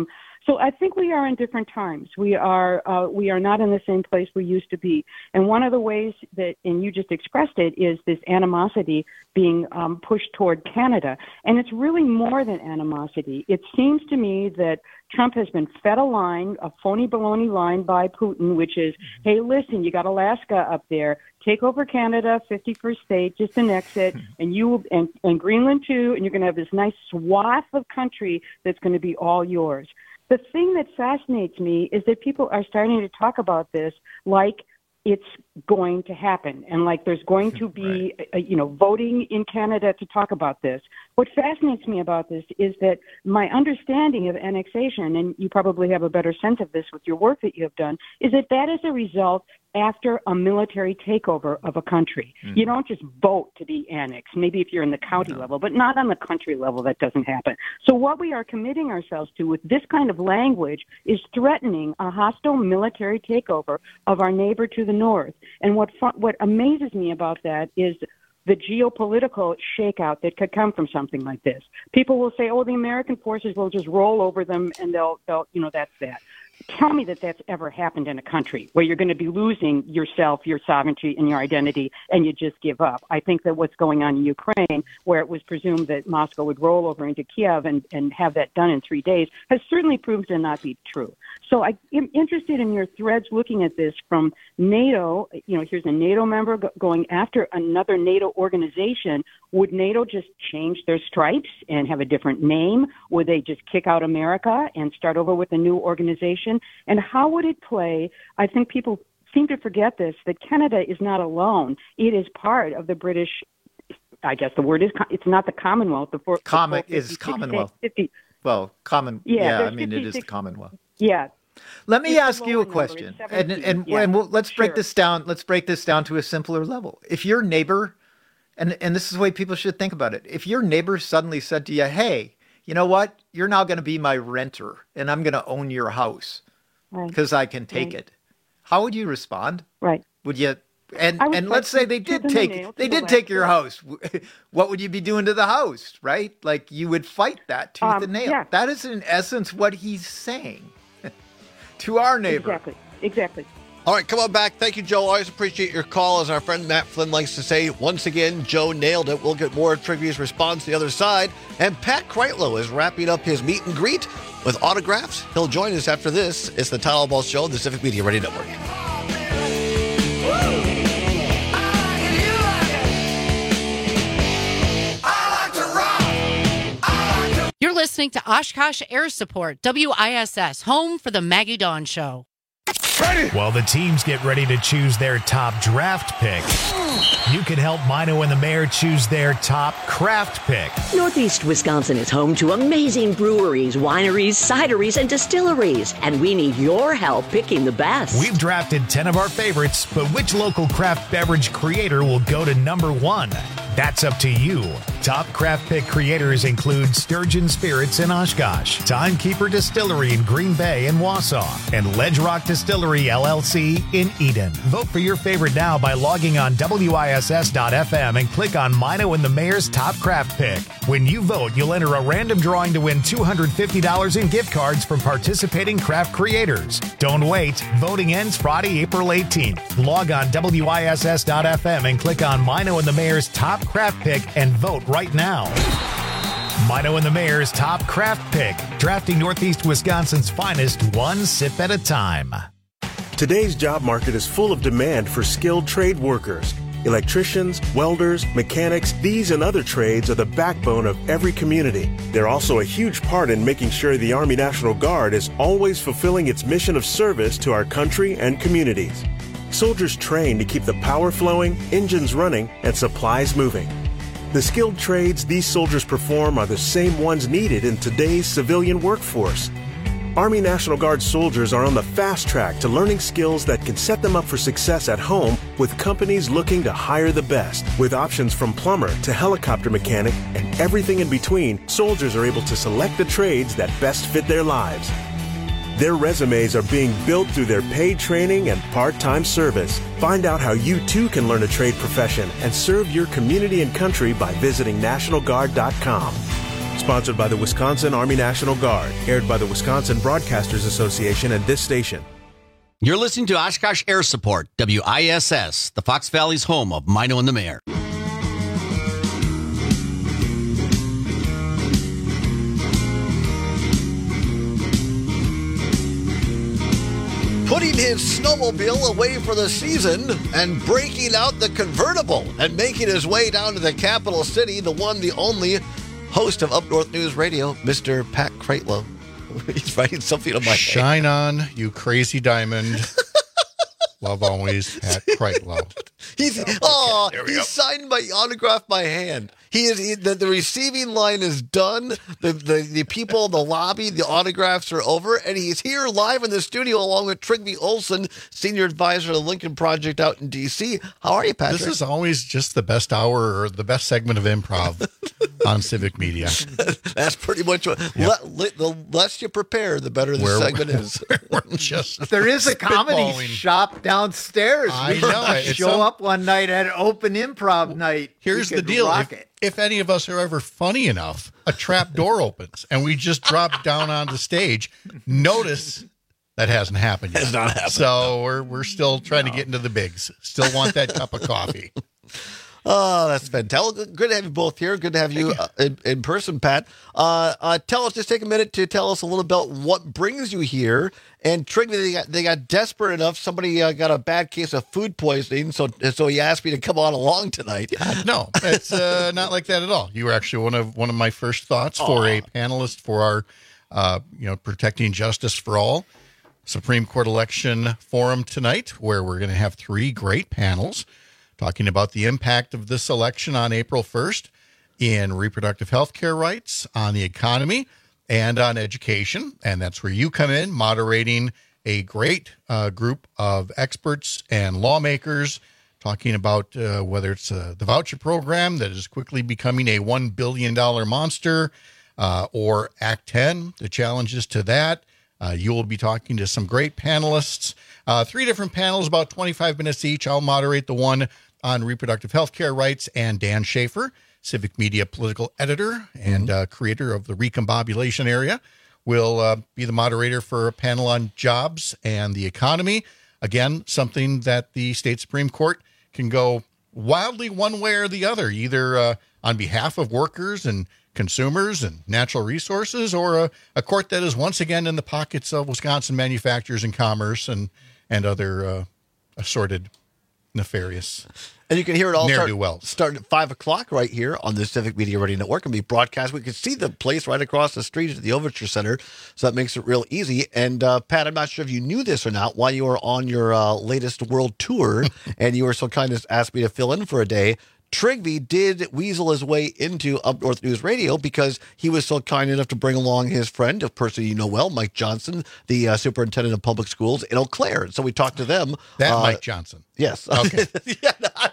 S4: So I think we are in different times. We are not in the same place we used to be. And one of the ways that, and you just expressed it, is this animosity being pushed toward Canada. And it's really more than animosity. It seems to me that Trump has been fed a phony baloney line by Putin, which is, hey, listen, you got Alaska up there. Take over Canada, 51st state, just annex it, and and Greenland too, and you're going to have this nice swath of country that's going to be all yours. The thing that fascinates me is that people are starting to talk about this like it's going to happen, and like there's going to be, voting in Canada to talk about this. What fascinates me about this is that my understanding of annexation, and you probably have a better sense of this with your work that you have done, is that is a result after a military takeover of a country. You don't just vote to be annexed, maybe if you're in the county level, but not on the country level. That doesn't happen. So what we are committing ourselves to with this kind of language is threatening a hostile military takeover of our neighbor to the north. And what amazes me about that is the geopolitical shakeout that could come from something like this. People will say, oh, the American forces will just roll over them and they'll that's that. Tell me that that's ever happened in a country where you're going to be losing yourself, your sovereignty, and your identity, and you just give up. I think that what's going on in Ukraine, where it was presumed that Moscow would roll over into Kiev and have that done in 3 days, has certainly proved to not be true. So I am interested in your threads looking at this from NATO. Here's a NATO member going after another NATO organization. Would NATO just change their stripes and have a different name? Would they just kick out America and start over with a new organization? And how would it play? I think people seem to forget this, that Canada is not alone. It is part of the British, I guess the word is, it's not the Commonwealth. The
S17: is Commonwealth.
S4: 50,
S17: well, common. Yeah, I mean, 56, it is the Commonwealth.
S4: Yeah.
S17: Let me ask you a question, and let's break this down. Let's break this down to a simpler level. If your neighbor, and this is the way people should think about it, if your neighbor suddenly said to you, hey, you know what? You're now going to be my renter, and I'm going to own your house because I can take it. How would you respond?
S4: Right.
S17: Would you? And let's say they did take your house. What would you be doing to the house? Right? Like you would fight that tooth and nail. Yeah. That is in essence what he's saying to our neighbor.
S4: Exactly.
S14: All right, come on back. Thank you, Joe. Always appreciate your call. As our friend Matt Flynn likes to say, once again, Joe nailed it. We'll get more Trivia's response the other side. And Pat Kreitlow is wrapping up his meet and greet with autographs. He'll join us after this. It's the Todd Albaugh Show, the Civic Media Radio Network.
S6: You're listening to Oshkosh Air Support, WISS, home for the Maggie Dawn Show.
S24: Ready.
S1: While the teams get ready to choose their top draft pick, you can help Mino and the Mayor choose their top craft pick.
S6: Northeast Wisconsin is home to amazing breweries, wineries, cideries, and distilleries, and we need your help picking the best.
S1: We've drafted 10 of our favorites, but which local craft beverage creator will go to number 1? That's up to you. Top craft pick creators include Sturgeon Spirits in Oshkosh, Timekeeper Distillery in Green Bay and Wausau, and Ledge Rock Distillery LLC in Eden. Vote for your favorite now by logging on WISS.FM and click on Mino and the Mayor's Top Craft Pick. When you vote, you'll enter a random drawing to win $250 in gift cards from participating craft creators. Don't wait. Voting ends Friday, April 18th. Log on WISS.FM and click on Mino and the Mayor's Top Craft Pick and vote right now. Mino and the Mayor's Top Craft Pick, drafting Northeast Wisconsin's finest one sip at a time.
S19: Today's job market is full of demand for skilled trade workers. Electricians, welders, mechanics, these and other trades are the backbone of every community. They're also a huge part in making sure the Army National Guard is always fulfilling its mission of service to our country and communities. Soldiers train to keep the power flowing, engines running, and supplies moving. The skilled trades these soldiers perform are the same ones needed in today's civilian workforce. Army National Guard soldiers are on the fast track to learning skills that can set them up for success at home with companies looking to hire the best. With options from plumber to helicopter mechanic and everything in between, soldiers are able to select the trades that best fit their lives. Their resumes are being built through their paid training and part-time service. Find out how you too can learn a trade profession and serve your community and country by visiting NationalGuard.com. Sponsored by the Wisconsin Army National Guard. Aired by the Wisconsin Broadcasters Association and this station.
S7: You're listening to Oshkosh Air Support, WISS, the Fox Valley's home of Mino and the Mayor.
S14: Putting his snowmobile away for the season and breaking out the convertible and making his way down to the capital city, the one, the only host of Up North News Radio, Mr. Pat Kreitlow. He's writing something on my
S8: Shine on, you crazy diamond. Love always, Pat Kreitlow.
S14: He's signed my autograph by hand. The receiving line is done. The people in the lobby, the autographs are over, and he's here live in the studio along with Trygve Olsen, senior advisor of the Lincoln Project out in D.C. How are you, Patrick?
S8: This is always just the best hour or the best segment of improv on Civic Media.
S14: That's pretty much what. Yep. The less you prepare, the better the segment is.
S17: There is a comedy shop downstairs.
S8: I know.
S17: Show up one night at open improv night.
S8: Here's the deal. If any of us are ever funny enough, a trap door opens and we just drop down onto stage. Notice that hasn't happened yet.
S14: Has not happened.
S8: So we're still trying to get into the bigs. Still want that cup of coffee.
S14: Oh, that's fantastic. Good to have you both here. Good to have you in person, Pat. Tell us, just take a minute to tell us a little about what brings you here. And Trygve, they got desperate enough. Somebody got a bad case of food poisoning, so he asked me to come on along tonight.
S8: No, it's not like that at all. You were actually one of my first thoughts for a panelist for our, Protecting Justice for All Supreme Court election forum tonight, where we're going to have 3 great panels talking about the impact of this election on April 1st in reproductive health care rights, on the economy, and on education. And that's where you come in, moderating a great group of experts and lawmakers talking about whether it's the voucher program that is quickly becoming a $1 billion monster or Act 10, the challenges to that. You will be talking to some great panelists, 3 different panels, about 25 minutes each. I'll moderate the one on reproductive health care rights, and Dan Schaefer, Civic Media political editor and creator of the Recombobulation Area, will be the moderator for a panel on jobs and the economy. Again, something that the state Supreme Court can go wildly one way or the other, either on behalf of workers and consumers and natural resources, or a court that is once again in the pockets of Wisconsin manufacturers and commerce and other assorted nefarious.
S14: And you can hear it all
S8: Ne'er-do-wells.
S14: starting at 5 o'clock right here on the Civic Media Radio Network and be broadcast. We can see the place right across the street at the Overture Center, so that makes it real easy. And Pat, I'm not sure if you knew this or not while you were on your latest world tour and you were so kind as to ask me to fill in for a day. Trigby did weasel his way into Up North News Radio because he was so kind enough to bring along his friend, a person you know well, Mike Johnson, the superintendent of public schools in Eau Claire. And so we talked to them.
S8: Mike Johnson.
S14: Yes.
S8: Okay.
S14: Yeah,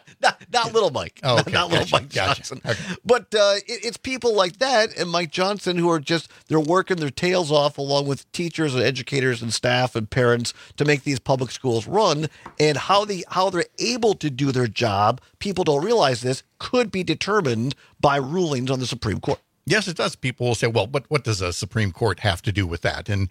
S14: not little Mike.
S8: Oh, okay.
S14: Not little Mike
S8: Gotcha.
S14: Johnson. Okay. But it's people like that and Mike Johnson who are they're working their tails off along with teachers and educators and staff and parents to make these public schools run. And how they're able to do their job, people don't realize this, could be determined by rulings on the Supreme Court.
S8: Yes, it does. People will say, well, but what does a Supreme Court have to do with that? And,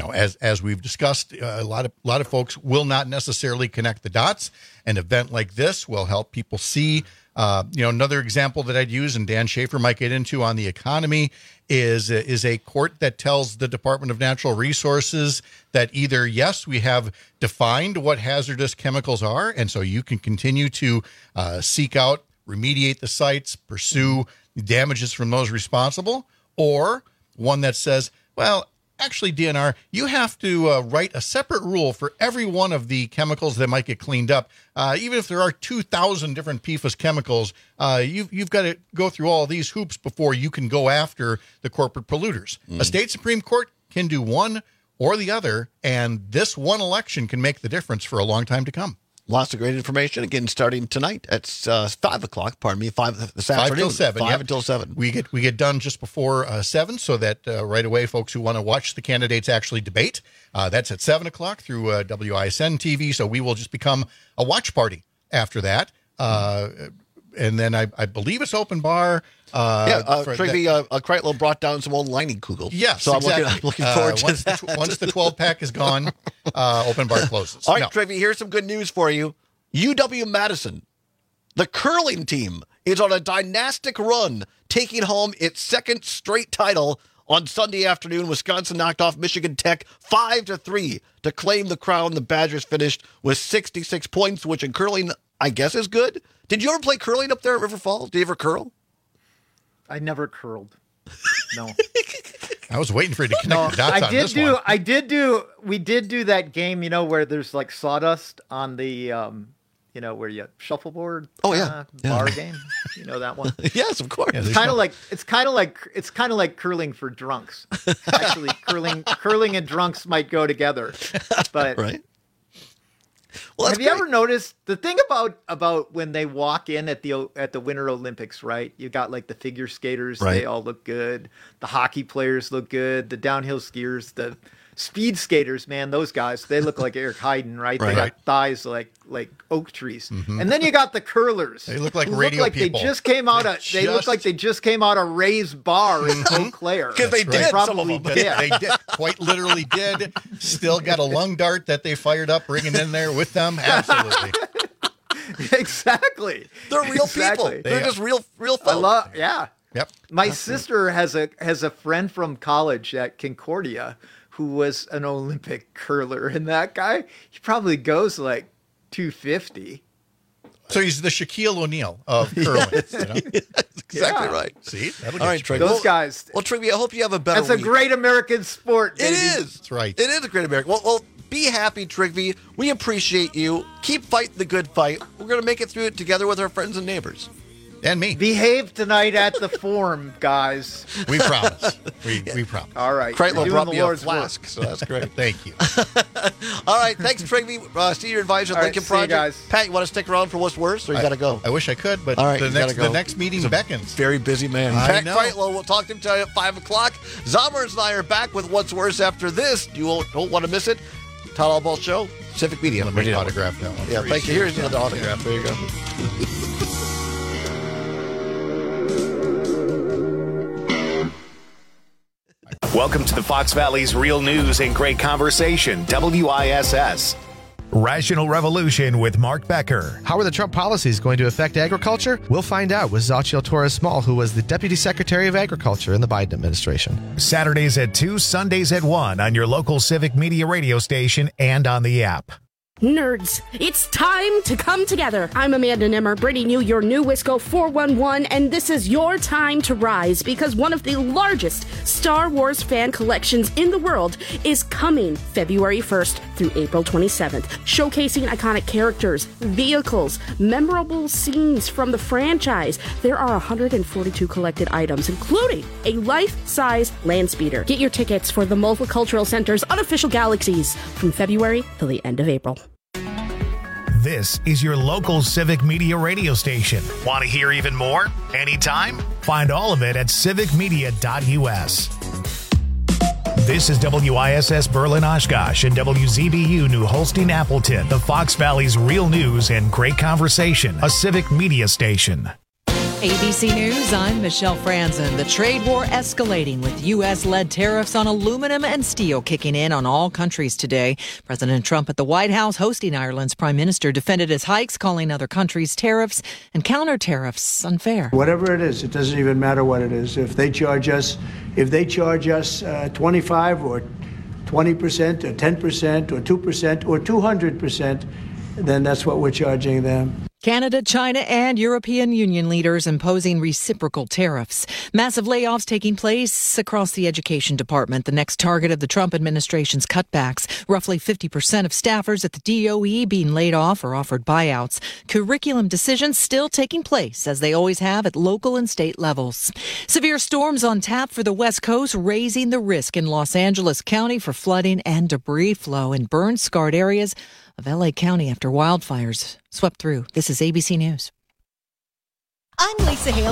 S8: as we've discussed, a lot of folks will not necessarily connect the dots. An event like this will help people see. Another example that I'd use, and Dan Schaefer might get into on the economy, is a court that tells the Department of Natural Resources that either, yes, we have defined what hazardous chemicals are, and so you can continue to seek out, remediate the sites, pursue damages from those responsible, or one that says, well, actually, DNR, you have to write a separate rule for every one of the chemicals that might get cleaned up. Even if there are 2,000 different PFAS chemicals, you've got to go through all these hoops before you can go after the corporate polluters. A state Supreme Court can do one or the other, and this one election can make the difference for a long time to come.
S14: Lots of great information. Again, starting tonight at 5 o'clock. Pardon me, 5 this afternoon.
S8: 5 till 7.
S14: 5 until 7.
S8: We get done just before 7, so that right away, folks who want to watch the candidates actually debate, that's at 7 o'clock through WISN TV. So we will just become a watch party after that. And then I believe it's open bar.
S14: Trigby Kreitlow brought down some old lining kugels.
S8: Yes,
S14: so
S8: exactly.
S14: I'm looking forward to that.
S8: Once the 12-pack is gone, open bar closes.
S14: All right, Trigby, here's some good news for you. UW-Madison, the curling team, is on a dynastic run, taking home its second straight title. On Sunday afternoon, Wisconsin knocked off Michigan Tech 5-3 to claim the crown. The Badgers finished with 66 points, which in curling, I guess, is good. Did you ever play curling up there at River Falls? Did you ever curl?
S17: I never curled. No.
S8: I was waiting for you to connect the dots on this one.
S17: We did do that game, where there's like sawdust on the, where you shuffleboard.
S14: Oh yeah.
S17: Bar game. You know that one?
S14: Yes, of course.
S8: Yeah,
S17: it's kind of like curling for drunks. Actually, curling and drunks might go together. But
S14: right.
S17: Well, have you ever noticed the thing about when they walk in at the Winter Olympics, right? You got like the figure skaters, right. They all look good. The hockey players look good. The downhill skiers, the speed skaters, man, those guys, they look like Eric Heiden, right? They got thighs like oak trees. Mm-hmm. And then you got the curlers.
S8: They look like radio people.
S17: They look like they just came out of Ray's bar in Eau Claire.
S14: Because they did.
S17: Probably did.
S8: They did. Quite literally did. Still got a lung dart that they fired up, bringing in there with them. Absolutely.
S17: Exactly.
S14: They're real people. They're just real folk.
S17: Yep. My sister has a friend from college at Concordia who was an Olympic curler, and that guy, he probably goes like 250.
S8: So he's the Shaquille O'Neal of curling.
S14: Exactly right.
S8: See?
S14: All right, Trigby.
S17: Those guys.
S14: Well, Trigby, I hope you have a better
S17: week. That's a great American sport, baby.
S14: It is.
S8: That's right.
S14: It is a great American. Well, be happy, Trigby. We appreciate you. Keep fighting the good fight. We're going to make it through it together with our friends and neighbors.
S8: And me.
S17: Behave tonight at the Forum, guys.
S8: We promise. We promise.
S17: All right.
S14: Kreitlow brought me a flask, so that's great.
S8: Thank you.
S14: All right. Thanks, Trigby, Senior Advisor at Lincoln Project.
S17: You guys.
S14: Pat, you want to stick around for what's worse, or you got to go?
S8: I wish I could, but
S14: right,
S8: the next meeting beckons.
S14: Very busy man. Pat Kreitlow, we'll talk to him tonight at 5 o'clock. Zommers and I are back with what's worse after this. You don't want to miss it. Todd Albaugh Show, Civic Media.
S8: Let me autograph that one.
S14: Yeah, thank you. Here's another autograph. There you go.
S1: Welcome to the Fox Valley's Real News and Great Conversation, WISS. Rational Revolution with Mark Becker.
S10: How are the Trump policies going to affect agriculture? We'll find out with Xochitl Torres-Small, who was the Deputy Secretary of Agriculture in the Biden administration.
S1: Saturdays at 2, Sundays at 1 on your local Civic Media radio station and on the app.
S12: Nerds, it's time to come together. I'm Amanda Nimmer, bringing you your new Wisco 411, and this is your time to rise because one of the largest Star Wars fan collections in the world is coming February 1st through April 27th, showcasing iconic characters, vehicles, memorable scenes from the franchise. There are 142 collected items, including a life-size land speeder. Get your tickets for the Multicultural Center's unofficial Galaxies from February till the end of April.
S1: This is your local Civic Media radio station. Want to hear even more? Anytime? Find all of it at civicmedia.us. This is WISS Berlin Oshkosh and WZBU New Holstein Appleton, the Fox Valley's real news and great conversation, a Civic Media station.
S15: ABC News, I'm Michelle Franzen. The trade war escalating with U.S.-led tariffs on aluminum and steel kicking in on all countries today. President Trump at the White House hosting Ireland's prime minister defended his hikes, calling other countries' tariffs and counter-tariffs unfair.
S16: Whatever it is, it doesn't even matter what it is. If they charge us 25 or 20% or 10% or 2% or 200%, then that's what we're charging them.
S15: Canada, China, and European Union leaders imposing reciprocal tariffs. Massive layoffs taking place across the education department, the next target of the Trump administration's cutbacks. Roughly 50% of staffers at the DOE being laid off or offered buyouts. Curriculum decisions still taking place, as they always have at local and state levels. Severe storms on tap for the West Coast, raising the risk in Los Angeles County for flooding and debris flow in burn-scarred areas of L.A. County after wildfires swept through. This is ABC News.
S18: I'm Lisa Hale.